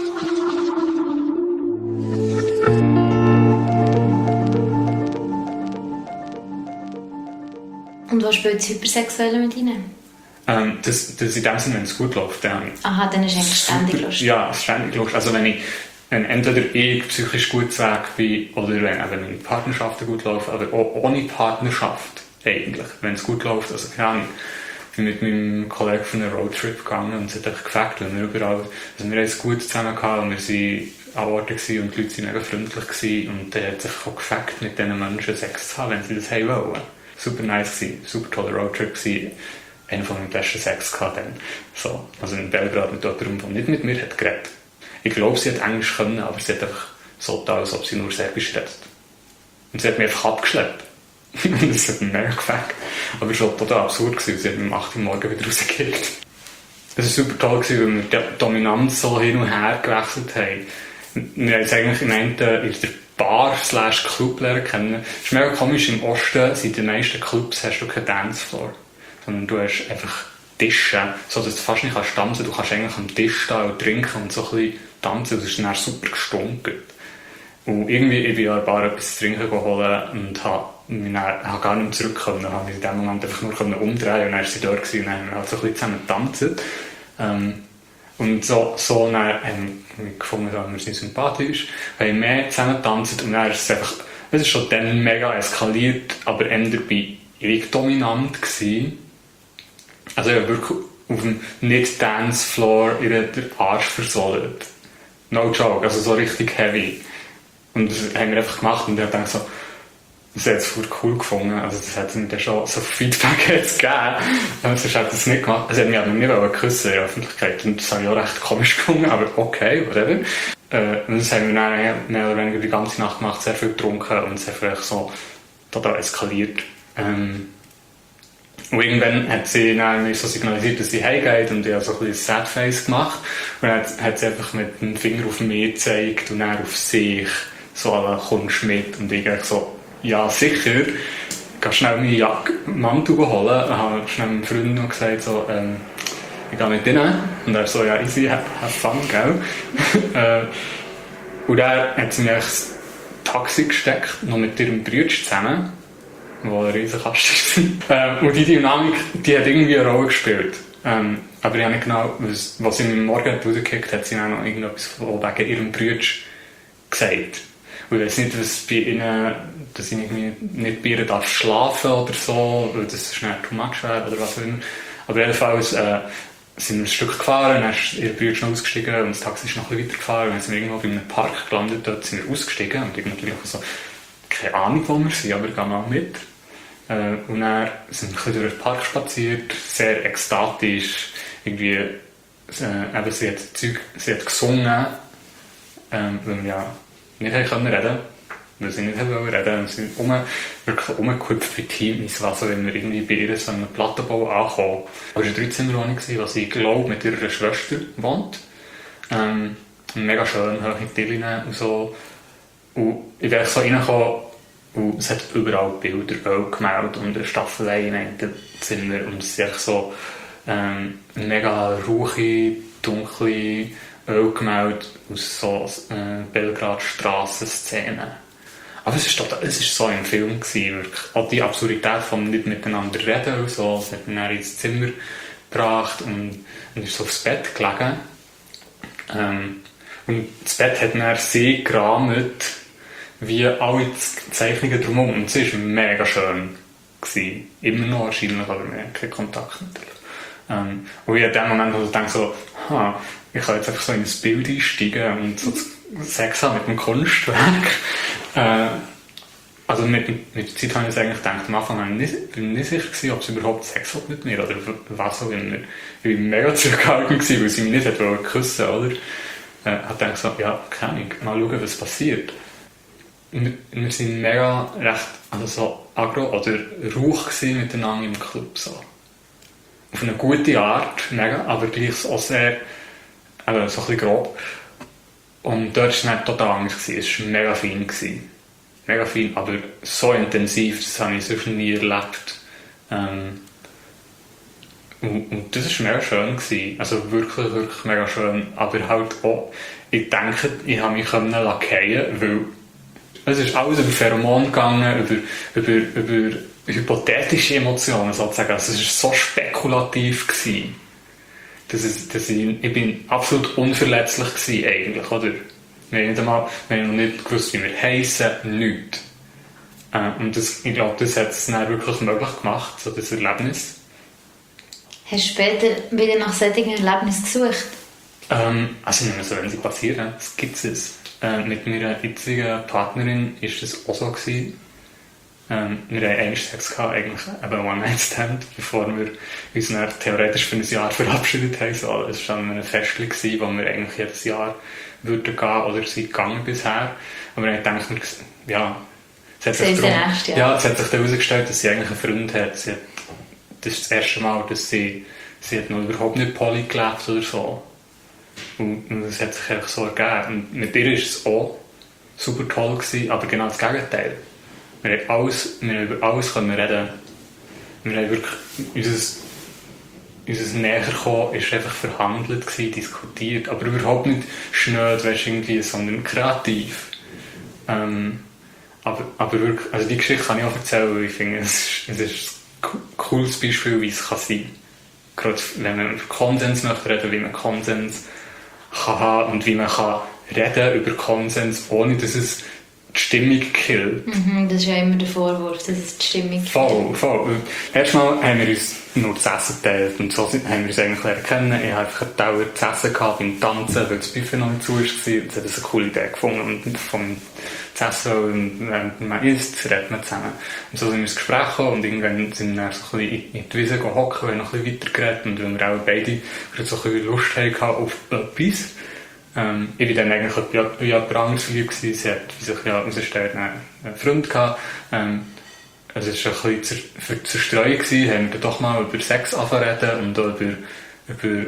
Und was spielt das Hypersexuelle mit Ihnen? Ähm, das, das in dem Sinne, wenn es gut läuft, dann aha, dann ist eigentlich ständig Lust. Ja, ständig Lust. Also wenn ich wenn entweder ich psychisch gut weg bin oder wenn, wenn meine Partnerschaften gut laufen, aber auch ohne Partnerschaft eigentlich, wenn es gut läuft, also keine Ahnung, bin mit meinem Kollegen von einem Roadtrip gegangen und es hat einfach gefällt, weil wir überall, also wir haben es gut zusammen gehabt und wir waren an Orten gewesen und die Leute waren mega freundlich gewesen und dann hat es einfach auch gefällt, mit diesen Menschen Sex zu haben, wenn sie das haben wollen. Super nice gewesen, super toller Roadtrip gewesen. Einer von meinen besten Sex gehabt dann. So, also in Belgrad mit jemandem, der nicht mit mir hat geredet. Ich glaube, sie hat Englisch können, aber sie hat einfach so getan, als ob sie nur Serbisch redet. Und sie hat mich einfach abgeschleppt. Und das hat mir mega gefällt. Aber es war total absurd gewesen. Sie hat mich um acht Uhr morgens wieder rausgekickt. Es war super toll gewesen, weil wir die Dominanz so hin und her gewechselt haben. Wir haben es eigentlich im einen in der Bar slash Club lernen kennen. Es ist mega komisch, im Osten, in den meisten Clubs hast du keinen Dancefloor. Sondern du hast einfach Tische, so dass du fast nicht tanzen kannst. Du kannst eigentlich am Tisch stehen und trinken und so ein bisschen tanzen. Das ist dann super gestunken. Und irgendwie, ich bin ja ein paar etwas zu trinken geholt und habe mich dann, habe gar nicht mehr zurück können. Dann habe ich in dem Moment einfach nur umdrehen und dann war sie dort gewesen, und dann haben wir halt so ein bisschen zusammen getanzt. Ähm, und so, so dann haben wir gefunden, dass wir sind sympathisch, haben mehr zusammen getanzt und dann ist es einfach, es ist schon dann mega eskaliert, aber eher dabei ewig dominant gewesen. Also ich habe wirklich auf dem Nicht-Dance-Floor ihren Arsch versohlt. No joke, also so richtig heavy. Und das haben wir einfach gemacht und ich habe gedacht so, das hat es voll cool gefunden. Also das hat mir dann schon so Feedback jetzt gegeben. Sonst hat es nicht gemacht. Also, sie hat mich aber nicht küssen in der Öffentlichkeit. Und das habe ich auch recht komisch gefunden, aber okay, whatever. Äh, und das haben wir dann mehr oder weniger die ganze Nacht gemacht, sehr viel getrunken und sehr viel so total eskaliert. Ähm, und irgendwann hat sie dann mir so signalisiert, dass sie heimgeht und ich habe so ein bisschen ein Sad-Face gemacht. Und dann hat, hat sie einfach mit dem Finger auf mich gezeigt und dann auf sich so, alle kommst mit. Und ich so, ja sicher, ich gehe schnell meinen Jacke, Mantel holen. Ich habe schnell meinem Freund noch gesagt, so, ähm, ich gehe mit denen. Und er so, ja easy, have, have fun, gell? äh, und dann hat sie mir ins Taxi gesteckt, noch mit ihrem Bruder zusammen, wo ein riesen Kasten war. äh, und die Dynamik, die hat irgendwie eine Rolle gespielt. Ähm, aber ich habe nicht genau, was, was sie mir morgen rausgekickt hat, hat sie dann noch irgendetwas wegen ihrem Bruder gesagt. Und ich weiss nicht, was bei ihnen, dass ich irgendwie nicht bei ihr darf schlafen oder so, weil das schnell too much wäre oder was auch immer. Aber jedenfalls äh, sind wir ein Stück gefahren, dann ist ihr Bruder schon ausgestiegen und das Taxi ist noch ein bisschen weitergefahren. Und dann sind wir irgendwo bei einem Park gelandet, dort sind wir ausgestiegen und ich natürlich so, keine Ahnung, wo wir sind, aber ich gehe mal mit. Äh, und dann sind wir ein bisschen durch den Park spaziert, sehr ekstatisch, irgendwie, äh, eben, sie hat, Zeug, sie hat gesungen, ähm, weil wir ja nicht reden konnten, weil sie nicht reden wollten. Sie sind um, wirklich umgekupft wie Teams, also wenn wir irgendwie bei ihr so einem Plattenbau ankommen. Es war eine Dreizimmerwohnung, wo sie, glaube mit ihrer Schwester wohnt. Ähm, mega schön, hohe Tillen und so. Und ich bin so reingekommen und es hat überall Bilder, Ölgemälde und eine Staffelei in einem Zimmer. Und es ist so ähm, mega rauchige, dunkle Ölgemälde aus so äh, Belgrad-Strassenszenen. Aber es war total, es ist so ein Film gewesen, wirklich. Auch die Absurdität von nicht miteinander reden und so. Es hat mich dann ins Zimmer gebracht und, und ist so aufs Bett gelegen. Ähm, und das Bett hat dann sie gerahmt, wie alle Zeichnungen drumherum. Und sie war mega schön gewesen. Immer noch wahrscheinlich, aber wir haben keinen Kontakt natürlich. Ähm, und ich in dem Moment also dachte so, ha, ich kann jetzt einfach so in das Bild einsteigen und so Sex haben mit dem Kunstwerk. äh, also mit, mit der Zeit habe ich eigentlich gedacht, am Anfang war ich nicht, bin nicht sicher gewesen, ob sie überhaupt Sex hat mit mir oder was auch immer. Ich war mega zurückgehalten gewesen, weil sie mich nicht hat küssen wollte, oder? Äh, habe gedacht so, ja, keine Ahnung, mal schauen, was passiert. Wir, wir sind mega recht, also so aggro oder rauch gewesen miteinander im Club, so. Auf eine gute Art, mega, aber gleich auch sehr, also so ein bisschen grob. Und dort war es nicht total anders. Es war mega fein. Mega fein, aber so intensiv, das habe ich sonst nie erlebt. Ähm, und, und das war mega schön. Also wirklich, wirklich mega schön. Aber halt auch, ich denke, ich habe mich fallen lassen, weil es ist alles über Pheromone gegangen, über, über, über hypothetische Emotionen sozusagen. Also es war so spekulativ gewesen. Das ist, das ich, ich bin absolut unverletzlich gewesen, eigentlich, oder? Wir haben nicht einmal, wir haben noch nicht gewusst, wie wir heissen, nichts. Äh, und das, ich glaube, das hat es dann wirklich möglich gemacht, so das Erlebnis. Hast du später wieder nach solchen Erlebnissen gesucht? Ähm, also nicht mehr so, wenn sie passieren, das gibt es. Äh, mit meiner jetzigen Partnerin war das auch so gewesen. Ähm, wir hatten eigentlich Sex gehabt, eigentlich eben One-Night-Stand, bevor wir uns dann theoretisch für ein Jahr verabschiedet haben. So, es war dann ein Festchen gewesen, wo wir eigentlich jedes Jahr würden gehen oder sind gegangen bisher. Aber ich dachte mir, ja, es hat sich, darum, nächstes Jahr. Ja, es hat sich dann herausgestellt, dass sie eigentlich einen Freund hat. Sie hat das ist das erste Mal, dass sie, sie hat noch überhaupt nicht poly gelebt oder so. Und, und das hat sich einfach so ergeben. Und mit ihr war es auch super toll gewesen, aber genau das Gegenteil. Wir haben, alles, wir haben über alles können reden. Wir haben wirklich, unser, unser Näherkommen war einfach verhandelt gewesen, diskutiert, aber überhaupt nicht schnell, weißt, irgendwie, sondern kreativ. Ähm, aber, aber wirklich, also die Geschichte kann ich auch erzählen, weil ich finde, es ist, es ist ein cooles Beispiel, wie es kann sein kann. Gerade wenn man über Konsens möchte reden, wie man Konsens kann haben und wie man kann reden über Konsens, ohne dass es die Stimmung killt. Mhm, das ist ja immer der Vorwurf, dass es die Stimmung killt. Voll, voll. Erstmal haben wir uns nur das Essen geteilt und so haben wir uns eigentlich lernen kennen. Ich hatte einfach einen Teller zu essen gehabt beim Tanzen, weil das Buffet noch nicht zu war. Jetzt hat es eine coole Idee gefunden und vom zu essen und während man isst, redet man zusammen. Und so sind wir ins Gespräch gekommen und irgendwann sind wir dann so ein bisschen in die Wiese gehockt, wir haben noch ein bisschen weiter geredet und weil wir auch beide so ein bisschen Lust hatten auf etwas. Ähm, ich war dann eigentlich bei jemand anderes verliebt. Sie hat, wie sich ja herausgestellt, einen Freund gehabt. Ähm, also es war ein bisschen für die Zerstreuung gewesen, haben wir dann doch mal über Sex angefangen und auch über, über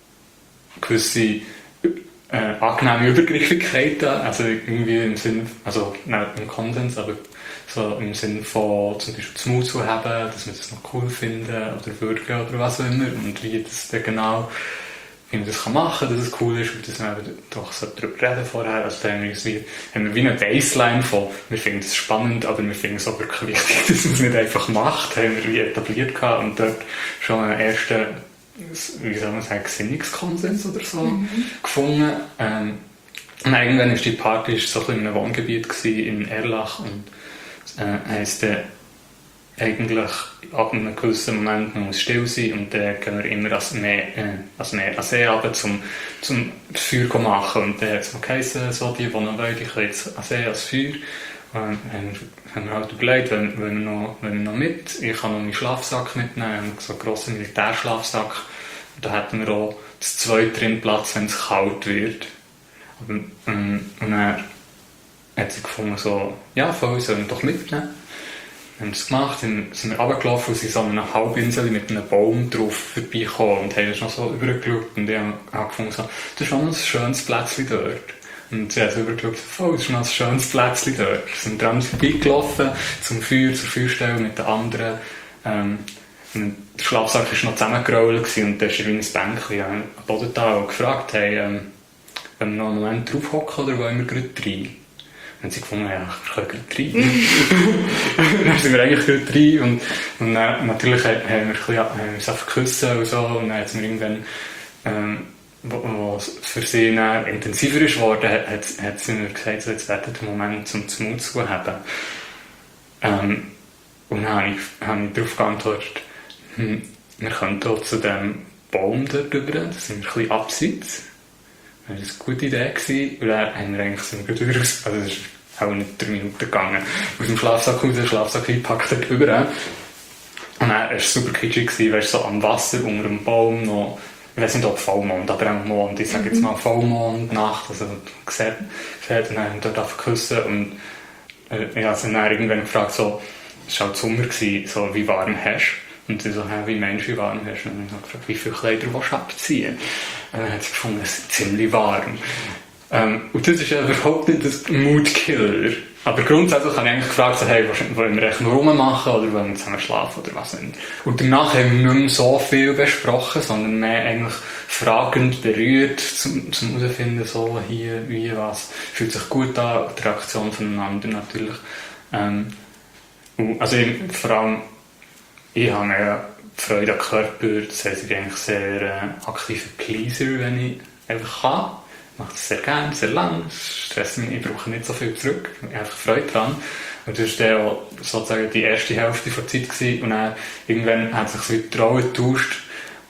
gewisse äh, angenehme Übergriffigkeiten, also irgendwie im Sinn, also nicht im Konsens, aber so im Sinn von zum Beispiel das Mut zu haben, dass wir das noch cool finden oder würgen oder was auch immer und wie das dann genau wie man das machen kann, dass es cool ist und dass wir doch so darüber reden vorher. Also da haben wir, wie, haben wir wie eine Baseline von, wir finden es spannend, aber wir finden es auch wirklich wichtig, dass man es nicht einfach macht, haben wir wie etabliert gehabt und dort schon einen ersten, wie soll man sagen, Gesinnungskonsens oder so mhm. gefunden. Ähm, und irgendwann war die Party so ein bisschen in einem Wohngebiet gewesen, in Erlach und äh, heisst dann eigentlich ab einem gewissen Moment man muss still sein und dann gehen wir immer als Meer, äh, als Meer, als See runter, zum, zum Feuer zu machen und dann hat es mal geheißen, so die, die noch wollen, die können jetzt als See, als Feuer. Und dann haben wir halt überlegt, wenn, wenn, wir noch, wenn wir noch mit, ich kann noch meinen Schlafsack mitnehmen, so einen grossen Militärschlafsack, und da hätten wir auch das zweite drin Platz, wenn es kalt wird. Und, und, und dann hat sie gefunden, so, ja, voll, sollen wir doch mitnehmen. Wir haben das gemacht, dann sind wir runtergelaufen und sind so an einer Halbinsel mit einem Baum drauf vorbeigekommen und haben noch so übergeschaut und ich habe gefunden, so, das ist schon ein schönes Plätzchen dort. Und sie hat übergeschaut, oh, das ist schon ein schönes Plätzchen dort. Wir sind dran vorbeigelaufen zum Feuer, zur Feuerstelle mit den anderen. Ähm, und der Schlafsack war noch zusammengerollt und da ist er wie ein Bänkchen am Boden da und gefragt, hey, ähm, wollen wir noch einen Moment drauf hocken oder wollen wir gerade rein? Und sie gefunden, ja, wir können gerade rein. Dann sind wir eigentlich gerade rein und, und dann, natürlich haben wir, bisschen, haben wir uns einfach geküssen und so und dann hat es mir irgendwann, ähm, wo, wo es für sie dann intensiver ist geworden, hat, hat, hat sie mir gesagt, so, jetzt wird der Moment zum Mut zu haben. Ähm, und dann habe ich, habe ich darauf geantwortet, hm, wir können hier zu dem Baum dort rüber, das sind wir ein bisschen abseits. Das war eine gute Idee gewesen, und dann haben wir eigentlich sind wir wieder raus, also es ist auch nicht drei Minuten gegangen, aus dem Schlafsack raus, den Schlafsack eingepackt dort rüber. Und dann war es super kitschig gewesen, weißt, so am Wasser, unter dem Baum noch, ich weiß nicht ob Vollmond, aber auch Mond, ich sage jetzt mal Vollmond, Nacht, also gesehen, und dann haben wir dort geküssen und äh, ich habe sie dann irgendwann gefragt, so, es war halt Sommer gewesen, so, wie warm hast du? Und sie so, hey, wie Mensch, wie warm hast du? Und ich habe gefragt, wie viele Kleider willst du abziehen? Und dann hat sie gefunden, es ist ziemlich warm. Ähm, und das ist ja überhaupt nicht ein Moodkiller. Aber grundsätzlich habe ich eigentlich gefragt, so, hey, wollen wir echt nur rummachen oder wollen wir zusammen schlafen oder was nicht. Und danach haben wir nicht mehr so viel besprochen, sondern mehr eigentlich fragend berührt, zum, zum herauszufinden, so, hier, wie, was, fühlt sich gut an, die Reaktion voneinander natürlich. Ähm, und, also ich, vor allem, ich habe ja Freude am Körper, das heißt, ich bin eigentlich sehr äh, aktiver Pleaser, wenn ich einfach kann. Ich mache das sehr gerne, sehr lang, das stresst mich, ich brauche nicht so viel zurück, ich habe einfach Freude dran. Und das war dann auch sozusagen die erste Hälfte der Zeit gewesen. Und dann irgendwann hat sich so die Rolle getauscht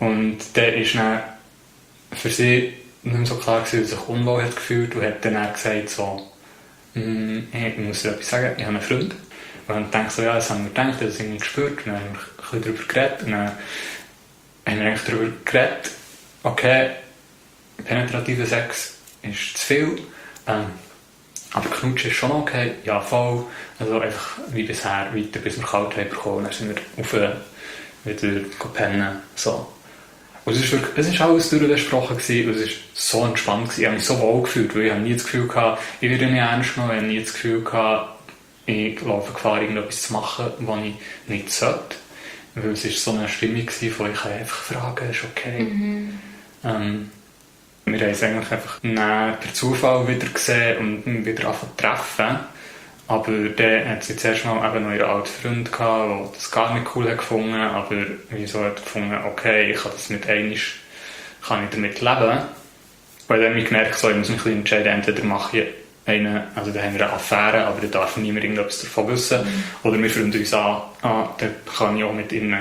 Und der ist dann für sie nicht mehr so klar gewesen, dass er sich unwohl hat gefühlt und hat dann auch gesagt so, mm, hey, ich muss dir etwas sagen, ich habe einen Freund. Und dann denke ich so, ja, das haben wir gedacht, das haben wir gespürt. Und dann haben wir ein bisschen darüber geredet. Und dann haben wir eigentlich darüber geredet, okay, penetrativer Sex ist zu viel, ähm, aber Knutschen ist schon okay, ja voll. Also einfach wie bisher, weiter bis wir kalt haben bekommen. Dann sind wir auf, äh, wieder pennen. So. Und es war wirklich, alles durchbesprochen gewesen, und es war so entspannt gewesen. Ich habe mich so wohl gefühlt, weil ich habe nie das Gefühl gehabt, ich werde nicht ernst genommen, ich habe nie das Gefühl gehabt, ich laufe Gefahr, irgendetwas zu machen, was ich nicht sollte. Weil es war so eine Stimmung gewesen, von ich kann einfach fragen, ist okay. Mhm. Ähm, wir haben es eigentlich einfach per Zufall wieder gesehen und wieder angefangen zu treffen. Aber dann hat sie zuerst mal eben noch ihren alten Freund gehabt, der das gar nicht cool hat gefunden, aber wieso hat er gefunden, okay, ich kann das mit einmal, kann ich damit leben. Weil dann habe ich gemerkt, so, ich muss mich ein bisschen entscheiden, entweder mache ich einen, also dann haben wir eine Affäre, aber da darf niemand irgendetwas davon wissen. Mhm. Oder wir freuen uns an, ah, dann kann ich auch mit ihnen,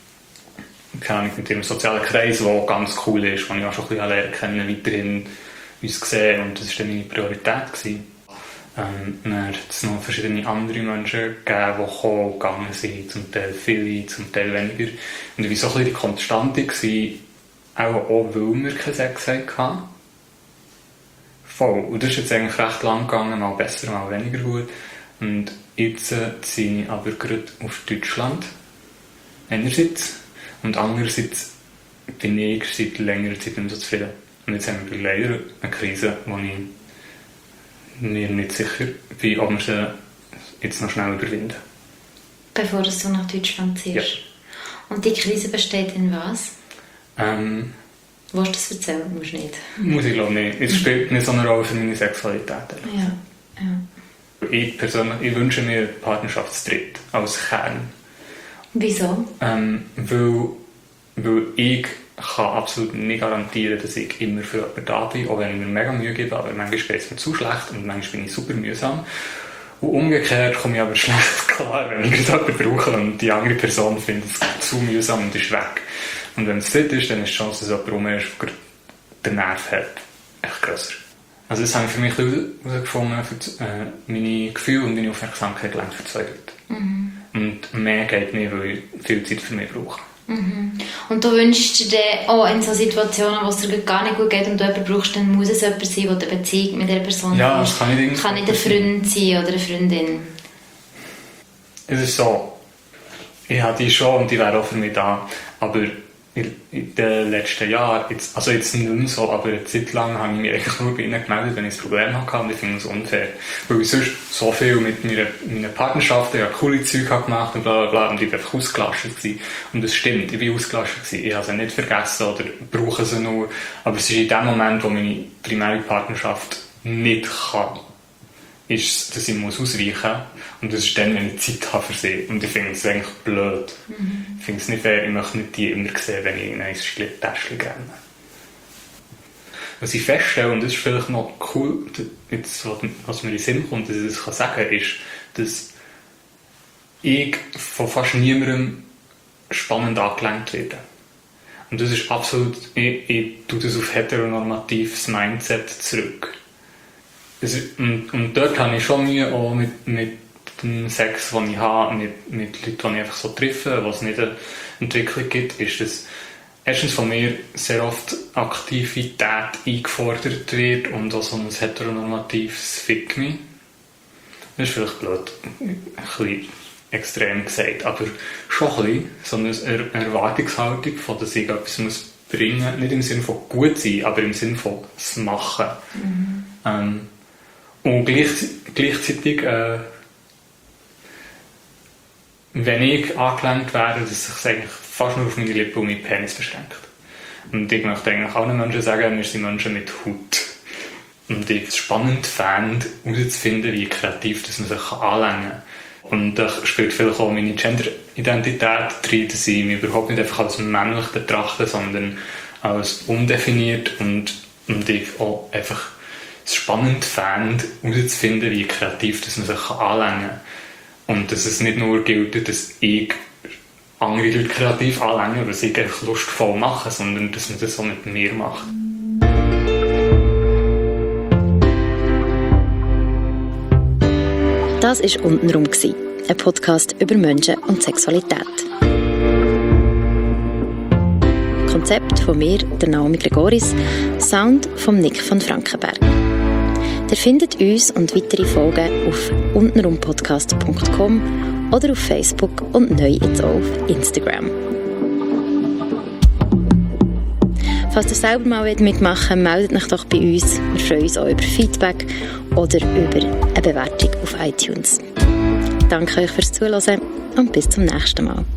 kann ich mit ihrem sozialen Kreis, der ganz cool ist, den ich auch schon ein bisschen lernen kennen, weiterhin uns sehen, und das war dann meine Priorität gewesen. Ähm, dann hat es noch verschiedene andere Menschen gegeben, die gekommen, gegangen sind, zum Teil viele, zum Teil weniger. Und ich war so ein bisschen die Konstante gewesen, auch, auch weil wir keinen Sex hatten. Voll. Und das ist jetzt eigentlich recht lang gegangen, mal besser, mal weniger gut. Und jetzt äh, ziehe ich aber gerade auf Deutschland. Einerseits. Und andererseits bin ich seit längerer Zeit nicht mehr so zufrieden. Und jetzt haben wir leider eine Krise, wo ich mir nicht sicher bin, ob wir sie jetzt noch schnell überwinden. Bevor du nach Deutschland ziehst? Ja. Und die Krise besteht in was? Ähm, Willst du das erzählen? Musst du nicht. Muss ich glaube nicht. Es spielt nicht so eine Rolle für meine Sexualität. Ja. Ja. Ich persönlich ich wünsche mir eine Partnerschaftstritt als Kern. Wieso? Ähm, weil, weil ich kann absolut nicht garantieren, dass ich immer für jemanden da bin, auch wenn ich mir mega Mühe gebe, aber manchmal geht es mir zu schlecht und manchmal bin ich super mühsam. Und umgekehrt komme ich aber schlecht klar, wenn ich jemanden brauche und die andere Person findet es zu mühsam und ist weg. Und wenn es das ist, dann ist die Chance, dass jemand rum ist, der den Nerv hat, echt grösser. Also das habe ich für mich herausgefunden, für äh, meine Gefühle und meine Aufmerksamkeit lang für zwei Leute. Mhm. Und mehr geht nicht, weil ich viel Zeit für mich brauche. Mhm. Und du wünschst dir auch in so Situationen, wo es dir gar nicht gut geht und du jemanden brauchst, dann muss es jemand sein, der eine Beziehung mit dieser Person ja, hat. Das kann nicht, kann nicht ein Freund sein oder eine Freundin. Es ist so, ich habe die schon und die wäre auch für mich da, aber in den letzten Jahren, jetzt, also jetzt nicht mehr so, aber eine Zeit lang habe ich mich eigentlich nur bei ihnen gemeldet, wenn ich ein Problem hatte, und ich finde es unfair. Weil ich sonst so viel mit meiner, meiner Partnerschaft, ich habe coole Zeug gemacht und bla bla bla, und ich war einfach ausgelastet gewesen. Und das stimmt, ich war ausgelastet gewesen. Ich habe sie nicht vergessen oder brauche sie nur, aber es ist in dem Moment, wo meine primäre Partnerschaft nicht kann, ist, dass ich muss ausweichen muss. Und das ist dann, wenn ich Zeit habe für sie. Und ich finde es eigentlich blöd. Mhm. Ich finde es nicht fair, ich möchte nicht die immer sehen, wenn ich in ein Täschchen renne. Was ich feststelle, und das ist vielleicht noch cool, jetzt, was mir in den Sinn kommt, dass ich das sagen kann, ist, dass ich von fast niemandem spannend angelenkt werde. Und das ist absolut, ich, ich tue das auf heteronormatives Mindset zurück. Also, und, und dort habe ich schon Mühe auch mit, mit dem Sex, den ich habe, mit, mit Leuten, die ich einfach so treffe, wo es nicht eine Entwicklung gibt, ist, dass erstens von mir sehr oft Aktivität eingefordert wird und auch so ein heteronormatives Fick me. Das ist vielleicht blöd, ein bisschen extrem gesagt, aber schon ein bisschen so eine Erwartungshaltung, von dass ich etwas muss bringen muss, nicht im Sinne von gut sein, aber im Sinne von es machen. Mhm. Ähm, Und gleich, gleichzeitig, äh, wenn ich angelenkt werde, dass sich eigentlich fast nur auf meine Lippen und meinen Penis beschränkt. Und ich möchte eigentlich allen Menschen sagen, wir sind Menschen mit Haut. Und ich es spannend fände, herauszufinden, wie kreativ dass man sich anlängen kann. Und da spielt vielleicht auch meine Gender-Identität rein, dass ich mich überhaupt nicht einfach als männlich betrachte, sondern als undefiniert und, und ich auch einfach es spannend fände, herauszufinden, wie kreativ dass man sich anlängen kann. Und dass es nicht nur gilt, dass ich andere Leute kreativ anlängen, weil sie einfach lustvoll machen, sondern dass man das so mit mir macht. Das war «Untenrum», ein Podcast über Menschen und Sexualität. Konzept von mir, der Naomi Gregoris, Sound von Nick von Frankenberg. Ihr findet uns und weitere Folgen auf untenrumpodcast punkt com oder auf Facebook und neu jetzt auch auf Instagram. Falls ihr selber mal mitmachen wollt, meldet euch doch bei uns. Wir freuen uns auch über Feedback oder über eine Bewertung auf iTunes. Danke euch fürs Zuhören und bis zum nächsten Mal.